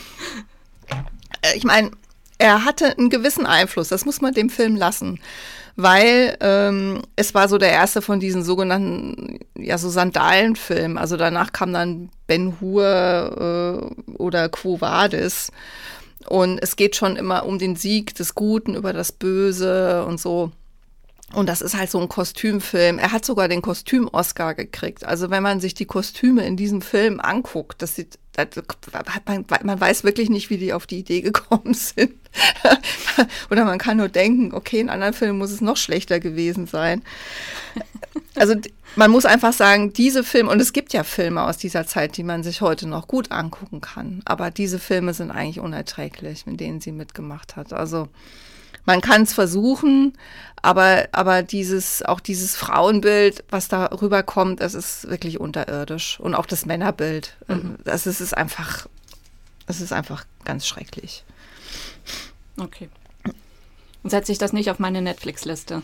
Ich meine, er hatte einen gewissen Einfluss, das muss man dem Film lassen, weil es war so der erste von diesen sogenannten, ja, so Sandalenfilmen. Also danach kam dann Ben-Hur oder Quo Vadis. Und es geht schon immer um den Sieg des Guten über das Böse und so. Und das ist halt so ein Kostümfilm. Er hat sogar den Kostüm-Oscar gekriegt. Also wenn man sich die Kostüme in diesem Film anguckt, man weiß wirklich nicht, wie die auf die Idee gekommen sind. Oder man kann nur denken, okay, in anderen Filmen muss es noch schlechter gewesen sein. Also man muss einfach sagen, diese Filme, und es gibt ja Filme aus dieser Zeit, die man sich heute noch gut angucken kann, aber diese Filme sind eigentlich unerträglich, mit denen sie mitgemacht hat. Also man kann es versuchen, aber dieses Frauenbild, was da rüberkommt, das ist wirklich unterirdisch. Und auch das Männerbild, es ist einfach ganz schrecklich. Okay. Und setze ich das nicht auf meine Netflix-Liste?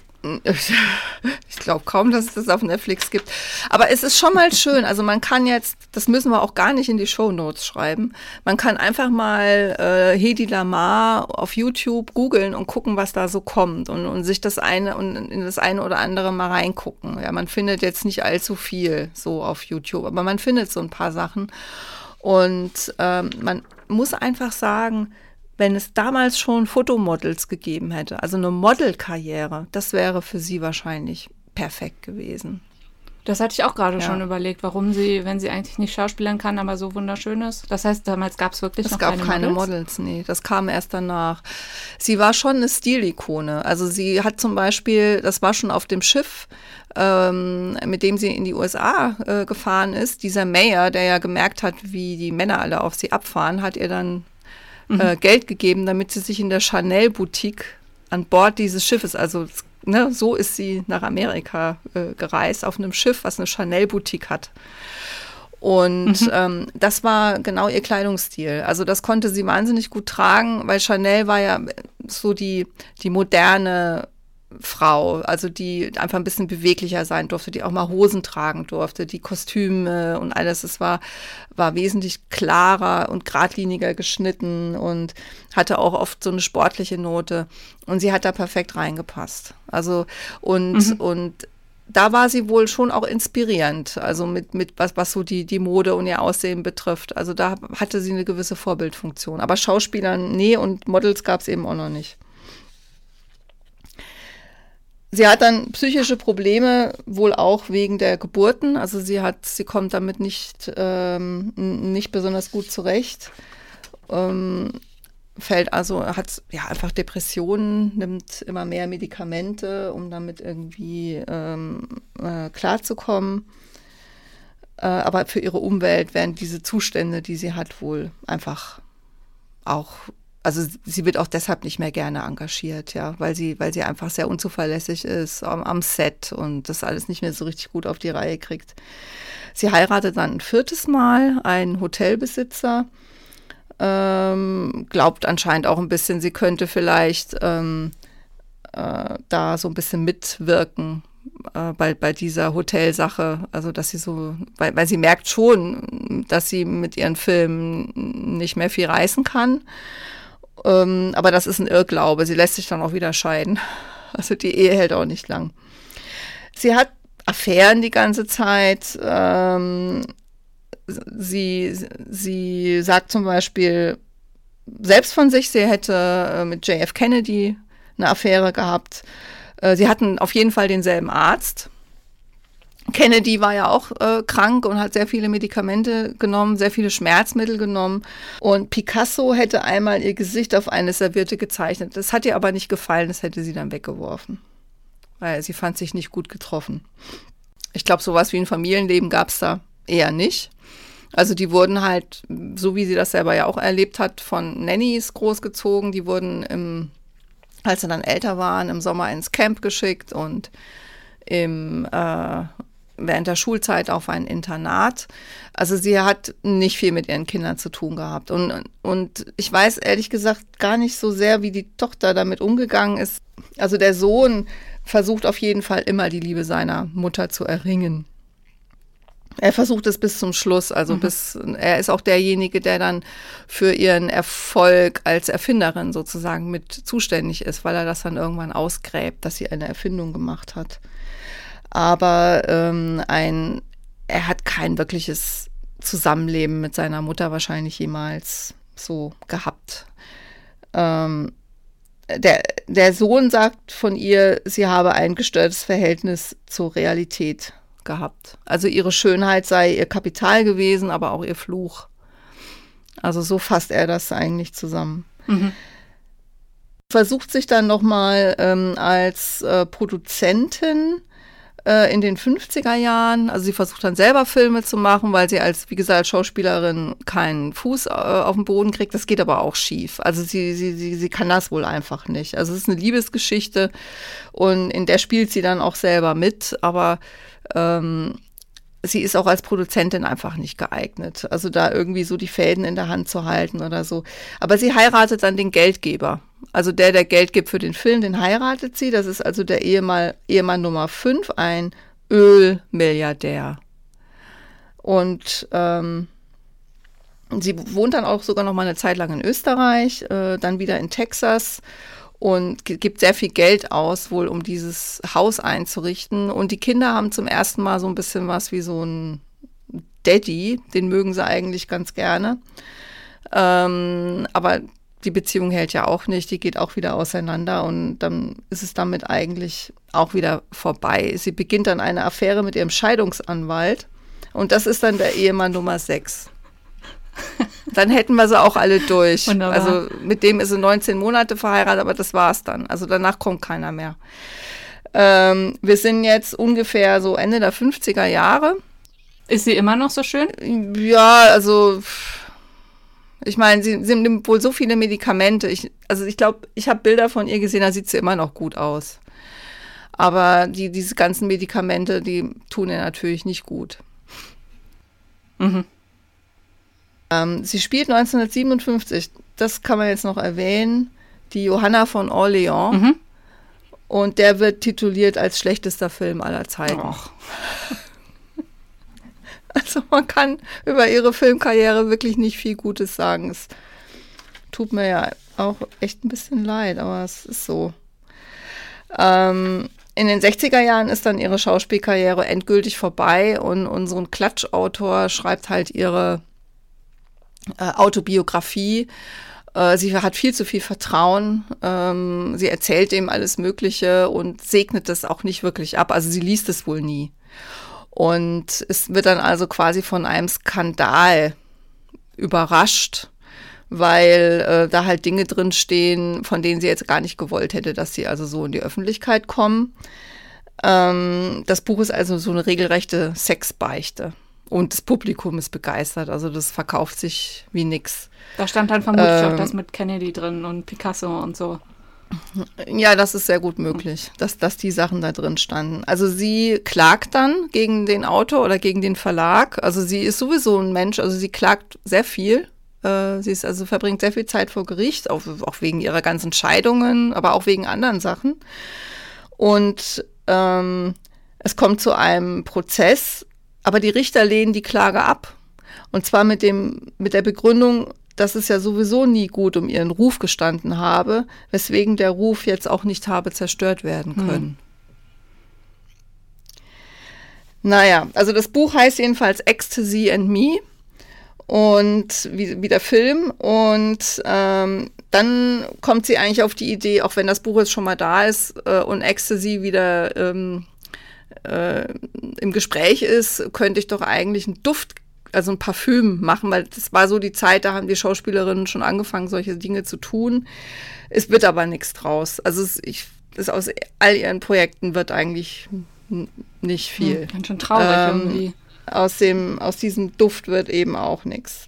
Ich glaube kaum, dass es das auf Netflix gibt. Aber es ist schon mal schön. Also man kann jetzt, das müssen wir auch gar nicht in die Shownotes schreiben, man kann einfach mal Hedi Lamar auf YouTube googeln und gucken, was da so kommt und sich das eine und in das eine oder andere mal reingucken. Ja, man findet jetzt nicht allzu viel so auf YouTube, aber man findet so ein paar Sachen. Und man muss einfach sagen, wenn es damals schon Fotomodels gegeben hätte, also eine Modelkarriere, das wäre für sie wahrscheinlich perfekt gewesen. Das hatte ich auch gerade schon überlegt, warum sie, wenn sie eigentlich nicht schauspielern kann, aber so wunderschön ist. Das heißt, damals gab es wirklich noch keine Models? Es gab keine Models, nee, das kam erst danach. Sie war schon eine Stilikone. Also sie hat zum Beispiel, das war schon auf dem Schiff, mit dem sie in die USA gefahren ist, dieser Mayor, der ja gemerkt hat, wie die Männer alle auf sie abfahren, hat ihr dann Geld gegeben, damit sie sich in der Chanel-Boutique an Bord dieses Schiffes, also so ist sie nach Amerika gereist, auf einem Schiff, was eine Chanel-Boutique hat. Und das war genau ihr Kleidungsstil. Also das konnte sie wahnsinnig gut tragen, weil Chanel war ja so die moderne Frau, also die einfach ein bisschen beweglicher sein durfte, die auch mal Hosen tragen durfte, die Kostüme und alles, es war wesentlich klarer und geradliniger geschnitten und hatte auch oft so eine sportliche Note und sie hat da perfekt reingepasst. Also und da war sie wohl schon auch inspirierend, also mit was so die Mode und ihr Aussehen betrifft. Also da hatte sie eine gewisse Vorbildfunktion. Aber Schauspieler, nee, und Models gab es eben auch noch nicht. Sie hat dann psychische Probleme, wohl auch wegen der Geburten. Also sie kommt damit nicht besonders gut zurecht. Hat einfach Depressionen, nimmt immer mehr Medikamente, um damit irgendwie klarzukommen. Aber für ihre Umwelt werden diese Zustände, die sie hat, wohl einfach auch. Also sie wird auch deshalb nicht mehr gerne engagiert, ja, weil sie einfach sehr unzuverlässig ist am Set und das alles nicht mehr so richtig gut auf die Reihe kriegt. Sie heiratet dann ein 4. Mal einen Hotelbesitzer, glaubt anscheinend auch ein bisschen, sie könnte vielleicht da so ein bisschen mitwirken bei dieser Hotelsache, also dass sie so, weil sie merkt schon, dass sie mit ihren Filmen nicht mehr viel reißen kann. Aber das ist ein Irrglaube. Sie lässt sich dann auch wieder scheiden. Also die Ehe hält auch nicht lang. Sie hat Affären die ganze Zeit. Sie sagt zum Beispiel selbst von sich, sie hätte mit JF Kennedy eine Affäre gehabt. Sie hatten auf jeden Fall denselben Arzt. Kennedy war ja auch krank und hat sehr viele Medikamente genommen, sehr viele Schmerzmittel genommen. Und Picasso hätte einmal ihr Gesicht auf eine Serviette gezeichnet. Das hat ihr aber nicht gefallen, das hätte sie dann weggeworfen. Weil sie fand sich nicht gut getroffen. Ich glaube, sowas wie ein Familienleben gab es da eher nicht. Also die wurden halt, so wie sie das selber ja auch erlebt hat, von Nannies großgezogen. Die wurden, als sie dann älter waren, im Sommer ins Camp geschickt und während der Schulzeit auf ein Internat. Also sie hat nicht viel mit ihren Kindern zu tun gehabt. Und ich weiß ehrlich gesagt gar nicht so sehr, wie die Tochter damit umgegangen ist. Also der Sohn versucht auf jeden Fall immer die Liebe seiner Mutter zu erringen. Er versucht es bis zum Schluss, also er ist auch derjenige, der dann für ihren Erfolg als Erfinderin sozusagen mit zuständig ist, weil er das dann irgendwann ausgräbt, dass sie eine Erfindung gemacht hat. Aber er hat kein wirkliches Zusammenleben mit seiner Mutter wahrscheinlich jemals so gehabt. Der Sohn sagt von ihr, sie habe ein gestörtes Verhältnis zur Realität gehabt. Also ihre Schönheit sei ihr Kapital gewesen, aber auch ihr Fluch. Also so fasst er das eigentlich zusammen. Versucht sich dann nochmal als Produzentin in den 50er Jahren. Also sie versucht dann selber Filme zu machen, weil sie wie gesagt, als Schauspielerin keinen Fuß auf den Boden kriegt. Das geht aber auch schief. Also sie kann das wohl einfach nicht. Also es ist eine Liebesgeschichte und in der spielt sie dann auch selber mit, aber sie ist auch als Produzentin einfach nicht geeignet. Also da irgendwie so die Fäden in der Hand zu halten oder so. Aber sie heiratet dann den Geldgeber. Also der Geld gibt für den Film, den heiratet sie. Das ist also der Ehemann Nummer 5, ein Ölmilliardär. Und sie wohnt dann auch sogar noch mal eine Zeit lang in Österreich, dann wieder in Texas und gibt sehr viel Geld aus, wohl um dieses Haus einzurichten. Und die Kinder haben zum ersten Mal so ein bisschen was wie so ein Daddy, den mögen sie eigentlich ganz gerne. Aber die Beziehung hält ja auch nicht, die geht auch wieder auseinander und dann ist es damit eigentlich auch wieder vorbei. Sie beginnt dann eine Affäre mit ihrem Scheidungsanwalt und das ist dann der Ehemann Nummer 6. Dann hätten wir sie auch alle durch. Wunderbar. Also mit dem ist sie 19 Monate verheiratet, aber das war's dann. Also danach kommt keiner mehr. Wir sind jetzt ungefähr so Ende der 50er Jahre. Ist sie immer noch so schön? Ja, also ich meine, sie nimmt wohl so viele Medikamente. Ich glaube, ich habe Bilder von ihr gesehen, da sieht sie immer noch gut aus. Aber diese ganzen Medikamente, die tun ihr natürlich nicht gut. Sie spielt 1957, das kann man jetzt noch erwähnen, die Johanna von Orleans. Und der wird tituliert als schlechtester Film aller Zeiten. Och. Also man kann über ihre Filmkarriere wirklich nicht viel Gutes sagen. Es tut mir ja auch echt ein bisschen leid, aber es ist so. In den 60er Jahren ist dann ihre Schauspielkarriere endgültig vorbei und unseren Klatschautor schreibt halt ihre Autobiografie. Sie hat viel zu viel Vertrauen. Sie erzählt ihm alles Mögliche und segnet das auch nicht wirklich ab. Also sie liest es wohl nie. Und es wird dann also quasi von einem Skandal überrascht, weil da halt Dinge drin stehen, von denen sie jetzt gar nicht gewollt hätte, dass sie also so in die Öffentlichkeit kommen. Das Buch ist also so eine regelrechte Sexbeichte. Und das Publikum ist begeistert, also das verkauft sich wie nix. Da stand dann vermutlich auch das mit Kennedy drin und Picasso und so. Ja, das ist sehr gut möglich, dass die Sachen da drin standen. Also sie klagt dann gegen den Autor oder gegen den Verlag. Also sie ist sowieso ein Mensch, also sie klagt sehr viel. Verbringt sehr viel Zeit vor Gericht, auch wegen ihrer ganzen Scheidungen, aber auch wegen anderen Sachen. Und es kommt zu einem Prozess, aber die Richter lehnen die Klage ab. Und zwar mit der Begründung, dass es ja sowieso nie gut um ihren Ruf gestanden habe, weswegen der Ruf jetzt auch nicht habe zerstört werden können. Naja, also das Buch heißt jedenfalls Ecstasy and Me und wie der Film. Und dann kommt sie eigentlich auf die Idee, auch wenn das Buch jetzt schon mal da ist und Ecstasy wieder im Gespräch ist, könnte ich doch eigentlich einen Duft, also ein Parfüm machen, weil das war so die Zeit, da haben die Schauspielerinnen schon angefangen, solche Dinge zu tun. Es wird aber nichts draus. Also aus all ihren Projekten wird eigentlich nicht viel. Ganz schön traurig irgendwie. Aus diesem Duft wird eben auch nichts.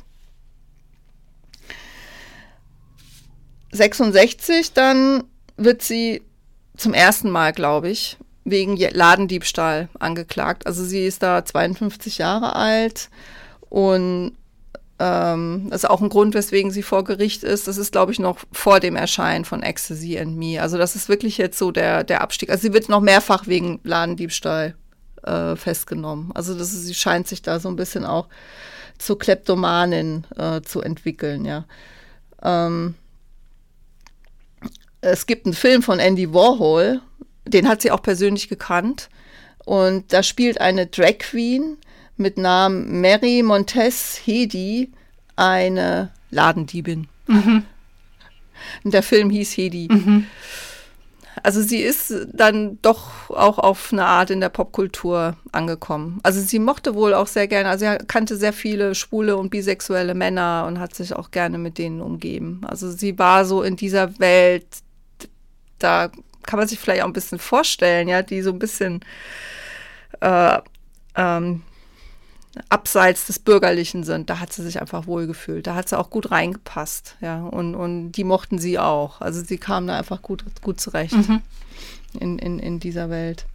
66 dann wird sie zum ersten Mal, glaube ich, wegen Ladendiebstahl angeklagt. Also sie ist da 52 Jahre alt und das ist auch ein Grund, weswegen sie vor Gericht ist. Das ist, glaube ich, noch vor dem Erscheinen von Ecstasy and Me. Also das ist wirklich jetzt so der Abstieg. Also sie wird noch mehrfach wegen Ladendiebstahl festgenommen. Also sie scheint sich da so ein bisschen auch zur Kleptomanin zu entwickeln, ja. Es gibt einen Film von Andy Warhol, den hat sie auch persönlich gekannt. Und da spielt eine Drag Queen mit Namen Mary Montez Hedi eine Ladendiebin. Und der Film hieß Hedi. Also sie ist dann doch auch auf eine Art in der Popkultur angekommen. Also sie mochte wohl auch sehr gerne, also sie kannte sehr viele schwule und bisexuelle Männer und hat sich auch gerne mit denen umgeben. Also sie war so in dieser Welt, da kann man sich vielleicht auch ein bisschen vorstellen, ja, die so ein bisschen abseits des Bürgerlichen sind. Da hat sie sich einfach wohlgefühlt. Da hat sie auch gut reingepasst, ja, und die mochten sie auch. Also sie kam da einfach gut zurecht in dieser Welt.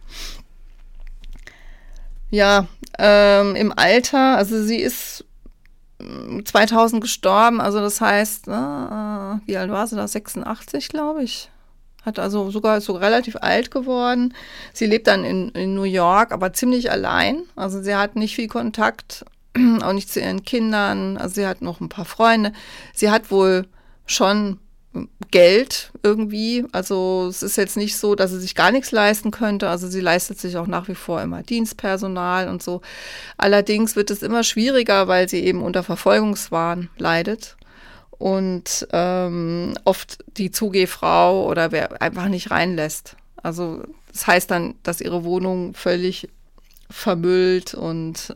Ja, im Alter, also sie ist 2000 gestorben, also das heißt, wie alt war sie da? 86, glaube ich. Hat also sogar so relativ alt geworden. Sie lebt dann in New York, aber ziemlich allein. Also sie hat nicht viel Kontakt, auch nicht zu ihren Kindern. Also sie hat noch ein paar Freunde. Sie hat wohl schon Geld irgendwie. Also es ist jetzt nicht so, dass sie sich gar nichts leisten könnte. Also sie leistet sich auch nach wie vor immer Dienstpersonal und so. Allerdings wird es immer schwieriger, weil sie eben unter Verfolgungswahn leidet. Und oft die Zugehfrau oder wer einfach nicht reinlässt. Also das heißt dann, dass ihre Wohnung völlig vermüllt und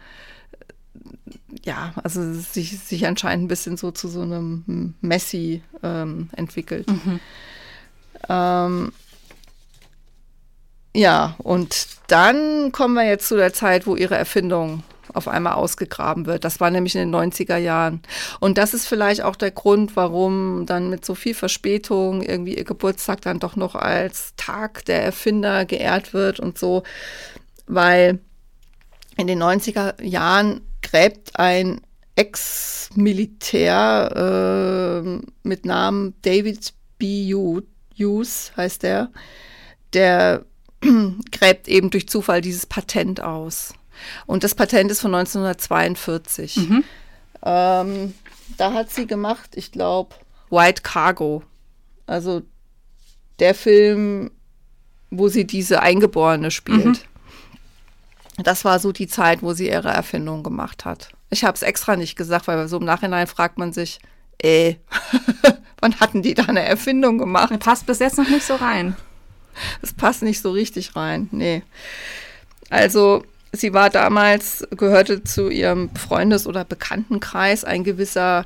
also sich anscheinend ein bisschen so zu so einem Messi entwickelt. Und dann kommen wir jetzt zu der Zeit, wo ihre Erfindung auf einmal ausgegraben wird. Das war nämlich in den 90er Jahren. Und das ist vielleicht auch der Grund, warum dann mit so viel Verspätung irgendwie ihr Geburtstag dann doch noch als Tag der Erfinder geehrt wird und so. Weil in den 90er Jahren gräbt ein Ex-Militär mit Namen David B. Hughes, heißt der gräbt eben durch Zufall dieses Patent aus. Und das Patent ist von 1942. Da hat sie gemacht, ich glaube, White Cargo. Also der Film, wo sie diese Eingeborene spielt. Das war so die Zeit, wo sie ihre Erfindung gemacht hat. Ich habe es extra nicht gesagt, weil so im Nachhinein fragt man sich, wann hatten die da eine Erfindung gemacht? Das passt bis jetzt noch nicht so rein. Das passt nicht so richtig rein, nee. Also sie war damals, gehörte zu ihrem Freundes- oder Bekanntenkreis ein gewisser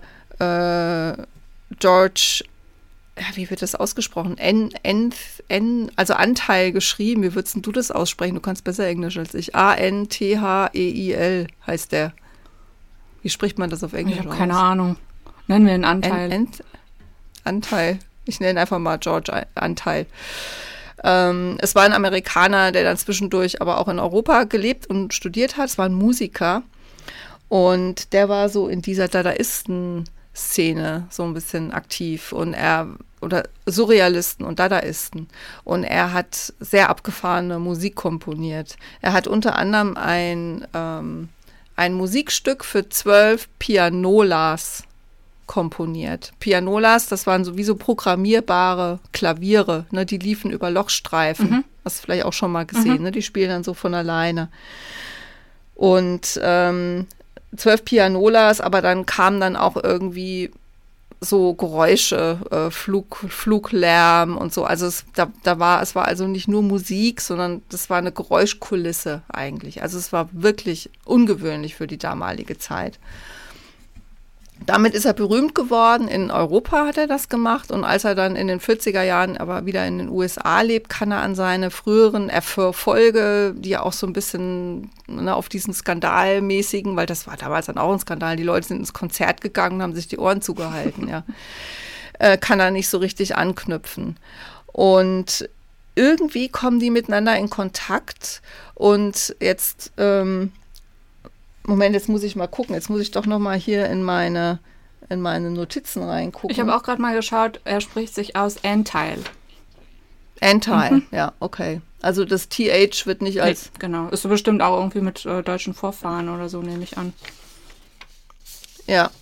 George, wie wird das ausgesprochen? Also Antheil geschrieben. Wie würdest du das aussprechen? Du kannst besser Englisch als ich. Antheil heißt der. Wie spricht man das auf Englisch aus? Ich habe keine Ahnung. Nennen wir einen Anteil. Anteil. Ich nenne einfach mal George Anteil. Es war ein Amerikaner, der dann zwischendurch aber auch in Europa gelebt und studiert hat. Es war ein Musiker. Und der war so in dieser Dadaisten-Szene so ein bisschen aktiv. Oder Surrealisten und Dadaisten. Und er hat sehr abgefahrene Musik komponiert. Er hat unter anderem ein Musikstück für 12 Pianolas komponiert. Pianolas, das waren sowieso programmierbare Klaviere, ne, die liefen über Lochstreifen. Hast du vielleicht auch schon mal gesehen, ne? Die spielen dann so von alleine. Und 12 Pianolas, aber dann kamen dann auch irgendwie so Geräusche, Fluglärm und so. Also es war also nicht nur Musik, sondern das war eine Geräuschkulisse eigentlich. Also es war wirklich ungewöhnlich für die damalige Zeit. Damit ist er berühmt geworden. In Europa hat er das gemacht. Und als er dann in den 40er Jahren aber wieder in den USA lebt, kann er an seine früheren Erfolge, die ja auch so ein bisschen auf diesen skandalmäßigen, weil das war damals dann auch ein Skandal, die Leute sind ins Konzert gegangen und haben sich die Ohren zugehalten, ja, kann er nicht so richtig anknüpfen. Und irgendwie kommen die miteinander in Kontakt. Und jetzt Moment, jetzt muss ich mal gucken. Jetzt muss ich doch noch mal hier in meine Notizen reingucken. Ich habe auch gerade mal geschaut, er spricht sich aus Anteil. Anteil, ja, okay. Also das TH wird nicht als... Nee, genau. Ist so bestimmt auch irgendwie mit deutschen Vorfahren oder so, nehme ich an. Ja.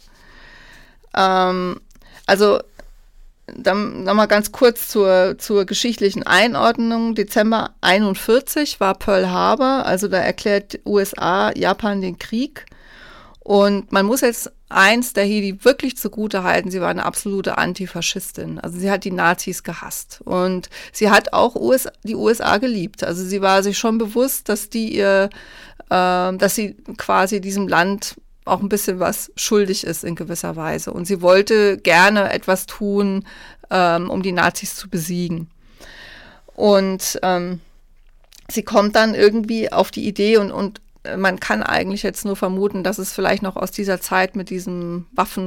Also dann nochmal ganz kurz zur geschichtlichen Einordnung. Dezember 41 war Pearl Harbor, also da erklärt USA Japan den Krieg. Und man muss jetzt eins der Hedi wirklich zugute halten, sie war eine absolute Antifaschistin. Also sie hat die Nazis gehasst. Und sie hat auch die USA geliebt. Also sie war sich schon bewusst, dass dass sie quasi diesem Land auch ein bisschen was schuldig ist in gewisser Weise. Und sie wollte gerne etwas tun, um die Nazis zu besiegen. Und sie kommt dann irgendwie auf die Idee und man kann eigentlich jetzt nur vermuten, dass es vielleicht noch aus dieser Zeit mit diesem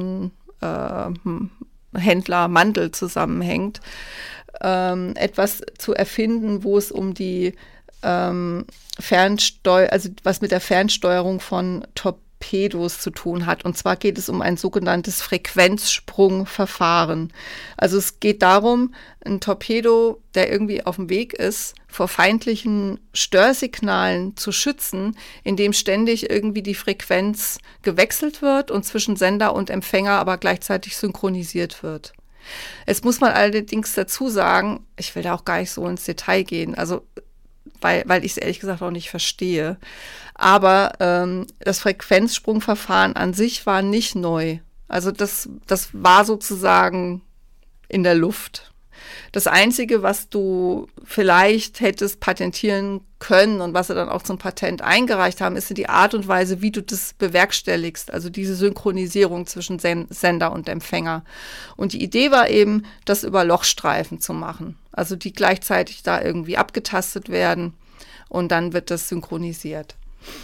Waffenhändler Mandel zusammenhängt, etwas zu erfinden, wo es um die also was mit der Fernsteuerung von Torpedos zu tun hat. Und zwar geht es um ein sogenanntes Frequenzsprungverfahren. Also es geht darum, ein Torpedo, der irgendwie auf dem Weg ist, vor feindlichen Störsignalen zu schützen, indem ständig irgendwie die Frequenz gewechselt wird und zwischen Sender und Empfänger aber gleichzeitig synchronisiert wird. Jetzt muss man allerdings dazu sagen, ich will da auch gar nicht so ins Detail gehen, also weil ich es ehrlich gesagt auch nicht verstehe. Aber das Frequenzsprungverfahren an sich war nicht neu. Also das war sozusagen in der Luft. Das Einzige, was du vielleicht hättest patentieren können und was sie dann auch zum Patent eingereicht haben, ist die Art und Weise, wie du das bewerkstelligst, also diese Synchronisierung zwischen Sender und Empfänger. Und die Idee war eben, das über Lochstreifen zu machen, also die gleichzeitig da irgendwie abgetastet werden und dann wird das synchronisiert.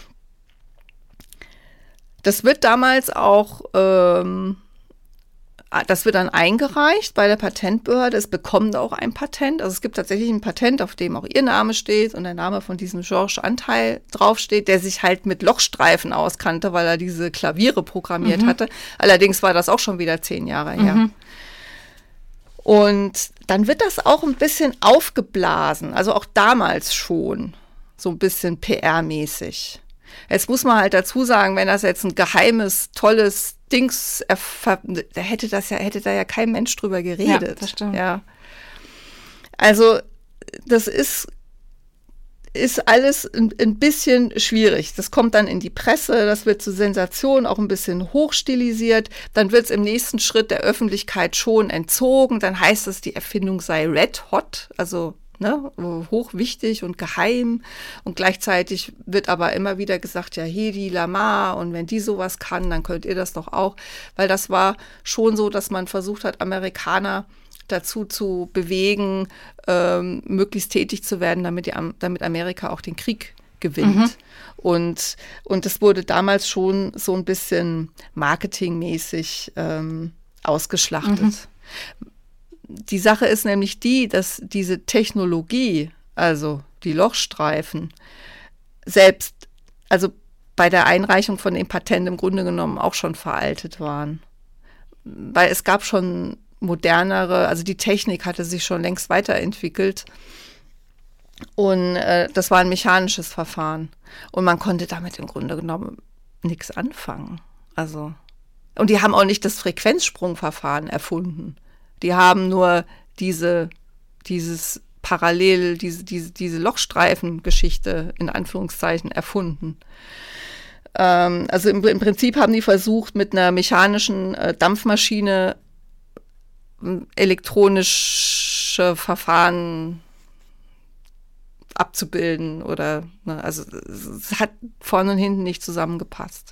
Das wird damals auch das wird dann eingereicht bei der Patentbehörde. Es bekommt auch ein Patent. Also es gibt tatsächlich ein Patent, auf dem auch ihr Name steht und der Name von diesem Georges Antheil draufsteht, der sich halt mit Lochstreifen auskannte, weil er diese Klaviere programmiert hatte. Allerdings war das auch schon wieder 10 Jahre her. Und dann wird das auch ein bisschen aufgeblasen. Also auch damals schon so ein bisschen PR-mäßig. Jetzt muss man halt dazu sagen, wenn das jetzt ein geheimes, tolles Dings, da hätte da ja kein Mensch drüber geredet. Ja, das stimmt. Ja. Also das ist alles ein bisschen schwierig. Das kommt dann in die Presse, das wird zur Sensation, auch ein bisschen hochstilisiert. Dann wird es im nächsten Schritt der Öffentlichkeit schon entzogen. Dann heißt es, die Erfindung sei red hot, also hochwichtig und geheim. Und gleichzeitig wird aber immer wieder gesagt, ja, Hedi Lamar, und wenn die sowas kann, dann könnt ihr das doch auch. Weil das war schon so, dass man versucht hat, Amerikaner dazu zu bewegen, möglichst tätig zu werden, damit Amerika auch den Krieg gewinnt. Und das wurde damals schon so ein bisschen marketingmäßig ausgeschlachtet. Die Sache ist nämlich die, dass diese Technologie, also die Lochstreifen, selbst, also bei der Einreichung von dem Patent im Grunde genommen auch schon veraltet waren. Weil es gab schon modernere, also die Technik hatte sich schon längst weiterentwickelt. Und das war ein mechanisches Verfahren. Und man konnte damit im Grunde genommen nichts anfangen. Also, und die haben auch nicht das Frequenzsprungverfahren erfunden. Die haben nur diese Lochstreifen-Geschichte in Anführungszeichen erfunden. Also im Prinzip haben die versucht, mit einer mechanischen Dampfmaschine elektronische Verfahren abzubilden oder, also es hat vorne und hinten nicht zusammengepasst.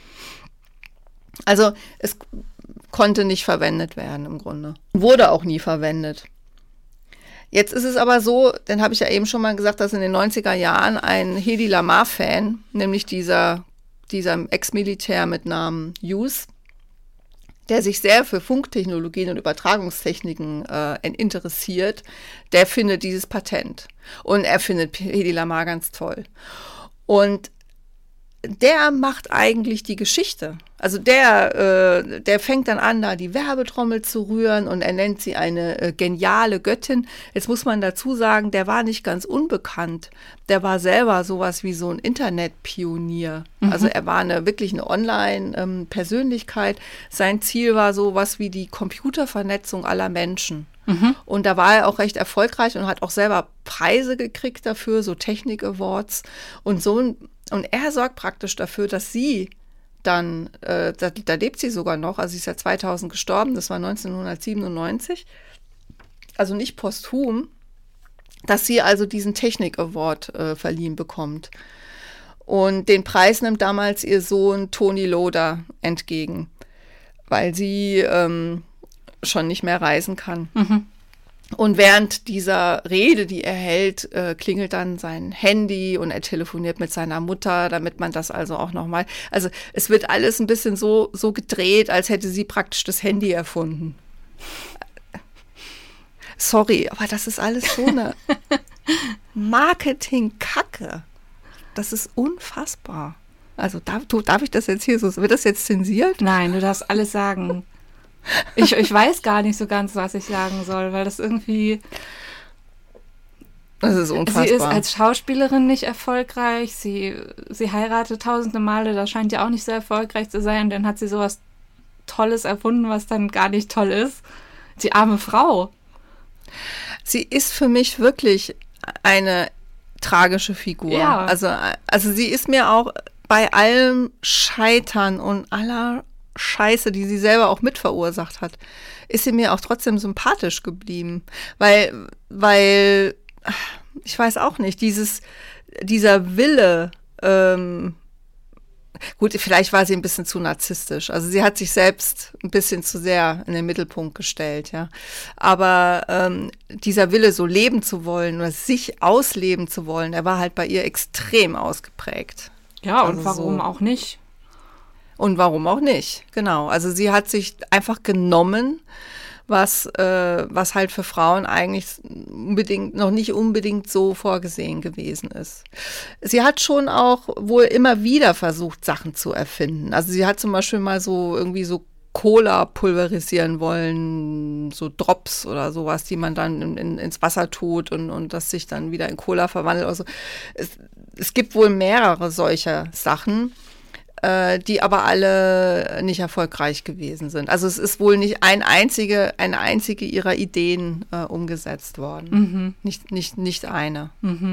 Also es konnte nicht verwendet werden im Grunde. Wurde auch nie verwendet. Jetzt ist es aber so, dann habe ich ja eben schon mal gesagt, dass in den 90er Jahren ein Hedi Lamar-Fan, nämlich dieser Ex-Militär mit Namen Hughes, der sich sehr für Funktechnologien und Übertragungstechniken interessiert, der findet dieses Patent. Und er findet Hedi Lamar ganz toll. Und der macht eigentlich die Geschichte. Also der fängt dann an, da die Werbetrommel zu rühren und er nennt sie eine geniale Göttin. Jetzt muss man dazu sagen, der war nicht ganz unbekannt. Der war selber sowas wie so ein Internetpionier. Also er war wirklich eine Online-Persönlichkeit. Sein Ziel war sowas wie die Computervernetzung aller Menschen. Und da war er auch recht erfolgreich und hat auch selber Preise gekriegt dafür, so Technik-Awards und so. Und er sorgt praktisch dafür, dass sie dann, da lebt sie sogar noch, also sie ist ja 2000 gestorben, das war 1997, also nicht posthum, dass sie also diesen Technik-Award verliehen bekommt. Und den Preis nimmt damals ihr Sohn Tony Loder entgegen, weil sie schon nicht mehr reisen kann. Und während dieser Rede, die er hält, klingelt dann sein Handy und er telefoniert mit seiner Mutter, damit man das also auch nochmal, also es wird alles ein bisschen so gedreht, als hätte sie praktisch das Handy erfunden. Sorry, aber das ist alles so eine Marketing-Kacke. Das ist unfassbar. Also darf ich das jetzt hier so, wird das jetzt zensiert? Nein, du darfst alles sagen. Ich weiß gar nicht so ganz, was ich sagen soll, weil das irgendwie... Das ist unfassbar. Sie ist als Schauspielerin nicht erfolgreich, sie heiratet tausende Male, das scheint ja auch nicht so erfolgreich zu sein. Dann hat sie sowas Tolles erfunden, was dann gar nicht toll ist. Die arme Frau. Sie ist für mich wirklich eine tragische Figur. Ja. Also sie ist mir auch bei allem Scheitern und aller Scheiße, die sie selber auch mit verursacht hat, ist sie mir auch trotzdem sympathisch geblieben. Weil ich weiß auch nicht, dieser Wille, gut, vielleicht war sie ein bisschen zu narzisstisch. Also sie hat sich selbst ein bisschen zu sehr in den Mittelpunkt gestellt, ja. Aber dieser Wille, so leben zu wollen oder sich ausleben zu wollen, der war halt bei ihr extrem ausgeprägt. Ja, und also warum auch nicht? Und warum auch nicht, genau. Also sie hat sich einfach genommen, was halt für Frauen eigentlich noch nicht unbedingt so vorgesehen gewesen ist. Sie hat schon auch wohl immer wieder versucht, Sachen zu erfinden. Also sie hat zum Beispiel mal so irgendwie so Cola pulverisieren wollen, so Drops oder sowas, die man dann ins Wasser tut und das sich dann wieder in Cola verwandelt. Also es gibt wohl mehrere solcher Sachen, die aber alle nicht erfolgreich gewesen sind. Also es ist wohl nicht eine einzige ihrer Ideen umgesetzt worden. Nicht eine.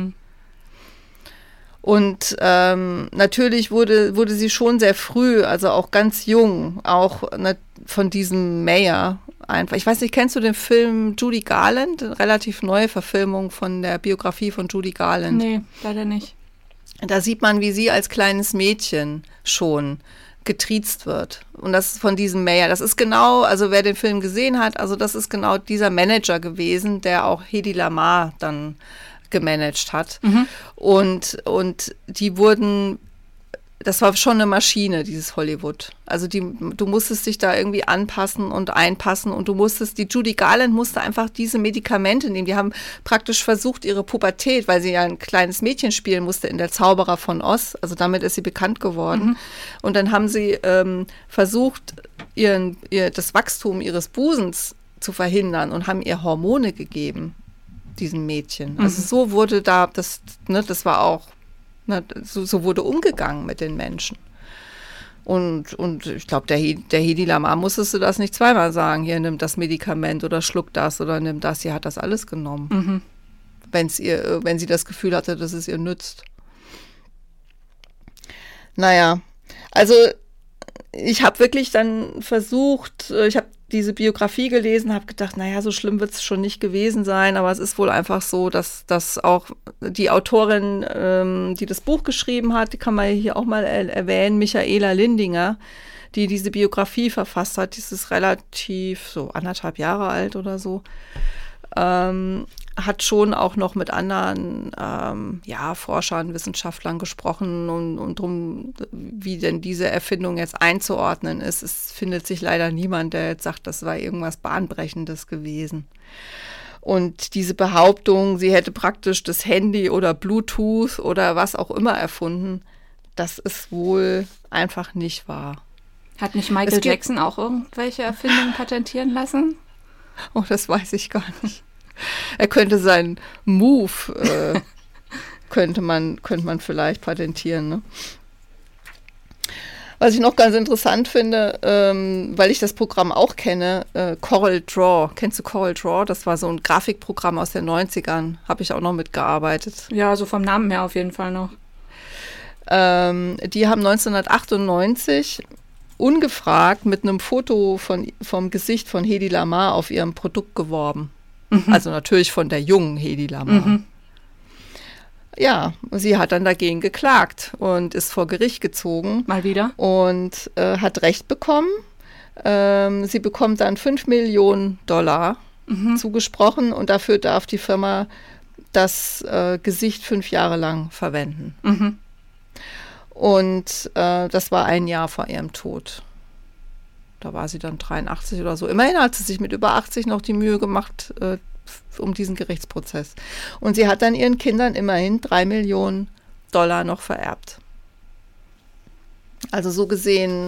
Und natürlich wurde sie schon sehr früh, also auch ganz jung, auch von diesem Mayer einfach. Ich weiß nicht, kennst du den Film Judy Garland? Eine relativ neue Verfilmung von der Biografie von Judy Garland. Nee, leider nicht. Da sieht man, wie sie als kleines Mädchen schon getriezt wird. Und das ist von diesem Mayer. Das ist genau, also wer den Film gesehen hat, also das ist genau dieser Manager gewesen, der auch Hedy Lamarr dann gemanagt hat. Und die wurden, das war schon eine Maschine, dieses Hollywood. Also du musstest dich da irgendwie anpassen und einpassen und die Judy Garland musste einfach diese Medikamente nehmen. Die haben praktisch versucht, ihre Pubertät, weil sie ja ein kleines Mädchen spielen musste in Der Zauberer von Oz, also damit ist sie bekannt geworden. Und dann haben sie versucht, das Wachstum ihres Busens zu verhindern und haben ihr Hormone gegeben, diesem Mädchen. Also so wurde das war auch, so wurde umgegangen mit den Menschen. Und ich glaube, der Hedy Lamarr musstest du das nicht zweimal sagen, hier, nimm das Medikament oder schluck das oder nimm das. Sie hat das alles genommen. Wenn sie das Gefühl hatte, dass es ihr nützt. Naja, also ich habe wirklich dann versucht, ich habe diese Biografie gelesen, habe gedacht, naja, so schlimm wird es schon nicht gewesen sein, aber es ist wohl einfach so, dass auch die Autorin, die das Buch geschrieben hat, die kann man hier auch mal erwähnen, Michaela Lindinger, die diese Biografie verfasst hat, die ist relativ so 1,5 Jahre alt oder so, hat schon auch noch mit anderen Forschern, Wissenschaftlern gesprochen und drum, wie denn diese Erfindung jetzt einzuordnen ist. Es findet sich leider niemand, der jetzt sagt, das war irgendwas Bahnbrechendes gewesen. Und diese Behauptung, sie hätte praktisch das Handy oder Bluetooth oder was auch immer erfunden, das ist wohl einfach nicht wahr. Hat nicht Michael Jackson auch irgendwelche Erfindungen patentieren lassen? Oh, das weiß ich gar nicht. Er könnte seinen Move, könnte man vielleicht patentieren, ne? Was ich noch ganz interessant finde, weil ich das Programm auch kenne, Corel Draw. Kennst du Corel Draw? Das war so ein Grafikprogramm aus den 90ern. Habe ich auch noch mitgearbeitet. Ja, so vom Namen her auf jeden Fall noch. Die haben 1998 ungefragt mit einem Foto vom Gesicht von Hedy Lamarr auf ihrem Produkt geworben. Mhm. Also natürlich von der jungen Hedy Lamarr. Mhm. Ja, sie hat dann dagegen geklagt und ist vor Gericht gezogen. Mal wieder. Und hat Recht bekommen. Sie bekommt dann $5 Millionen zugesprochen und dafür darf die Firma das Gesicht 5 Jahre lang verwenden. Mhm. Und das war 1 Jahr vor ihrem Tod. Da war sie dann 83 oder so. Immerhin hat sie sich mit über 80 noch die Mühe gemacht, um diesen Gerichtsprozess. Und sie hat dann ihren Kindern immerhin $3 Millionen noch vererbt. Also so gesehen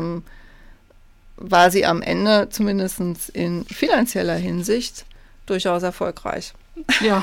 war sie am Ende zumindest in finanzieller Hinsicht durchaus erfolgreich. Ja.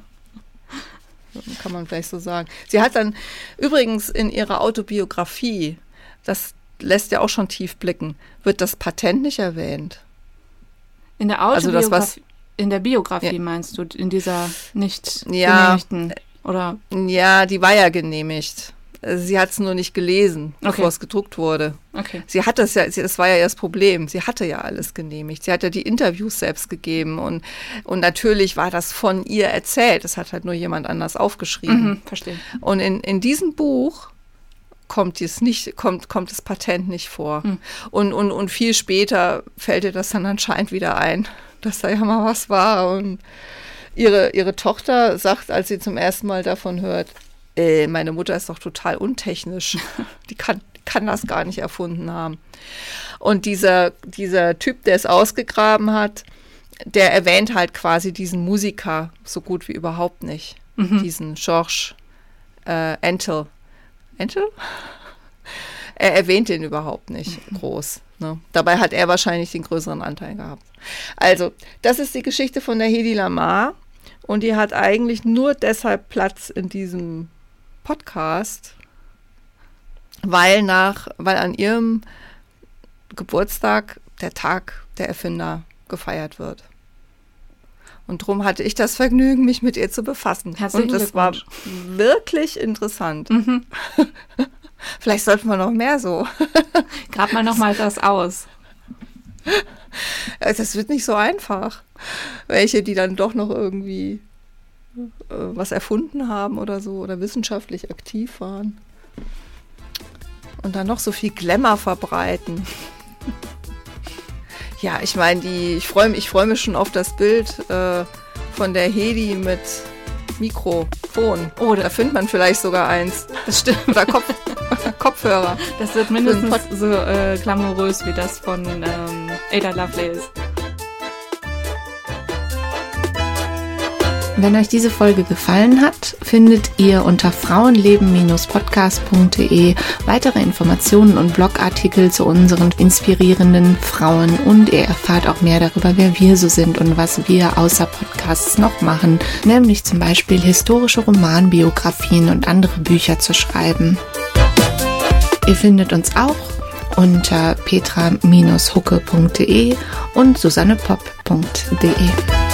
Kann man vielleicht so sagen. Sie hat dann übrigens in ihrer Autobiografie, das lässt ja auch schon tief blicken, wird das Patent nicht erwähnt. In der Autobiografie? Also in der Biografie ja. Meinst du, in dieser nicht genehmigten? Oder? Ja, die war ja genehmigt. Sie hat es nur nicht gelesen, bevor es gedruckt wurde. Okay. Sie hat das ja, das war ja das Problem. Sie hatte ja alles genehmigt. Sie hat ja die Interviews selbst gegeben und natürlich war das von ihr erzählt. Das hat halt nur jemand anders aufgeschrieben. Mhm, verstehe. Und in diesem Buch kommt das Patent nicht vor. Mhm. Und viel später fällt ihr das dann anscheinend wieder ein, dass da ja mal was war. Und ihre Tochter sagt, als sie zum ersten Mal davon hört, meine Mutter ist doch total untechnisch. Die kann das gar nicht erfunden haben. Und dieser Typ, der es ausgegraben hat, der erwähnt halt quasi diesen Musiker so gut wie überhaupt nicht. Mhm. Diesen Georges Entel. Entel? Er erwähnt den überhaupt nicht groß. Ne? Dabei hat er wahrscheinlich den größeren Anteil gehabt. Also, das ist die Geschichte von der Hedy Lamarr. Und die hat eigentlich nur deshalb Platz in diesem Podcast, weil an ihrem Geburtstag der Tag der Erfinder gefeiert wird. Und darum hatte ich das Vergnügen, mich mit ihr zu befassen. Herzlichen Und das war wirklich interessant. Mhm. Vielleicht sollten wir noch mehr so. Grab mal noch mal das aus. Das wird nicht so einfach. Welche, die dann doch noch irgendwie was erfunden haben oder so oder wissenschaftlich aktiv waren und dann noch so viel Glamour verbreiten. Ja, ich meine, ich freue mich schon auf das Bild von der Hedy mit Mikrofon. Oh, da findet man vielleicht sogar eins. Das stimmt. Oder Kopfhörer. Das wird mindestens so glamourös wie das von Ada Lovelace. Wenn euch diese Folge gefallen hat, findet ihr unter frauenleben-podcast.de weitere Informationen und Blogartikel zu unseren inspirierenden Frauen und ihr erfahrt auch mehr darüber, wer wir so sind und was wir außer Podcasts noch machen, nämlich zum Beispiel historische Romanbiografien und andere Bücher zu schreiben. Ihr findet uns auch unter petra-hucke.de und susannepopp.de.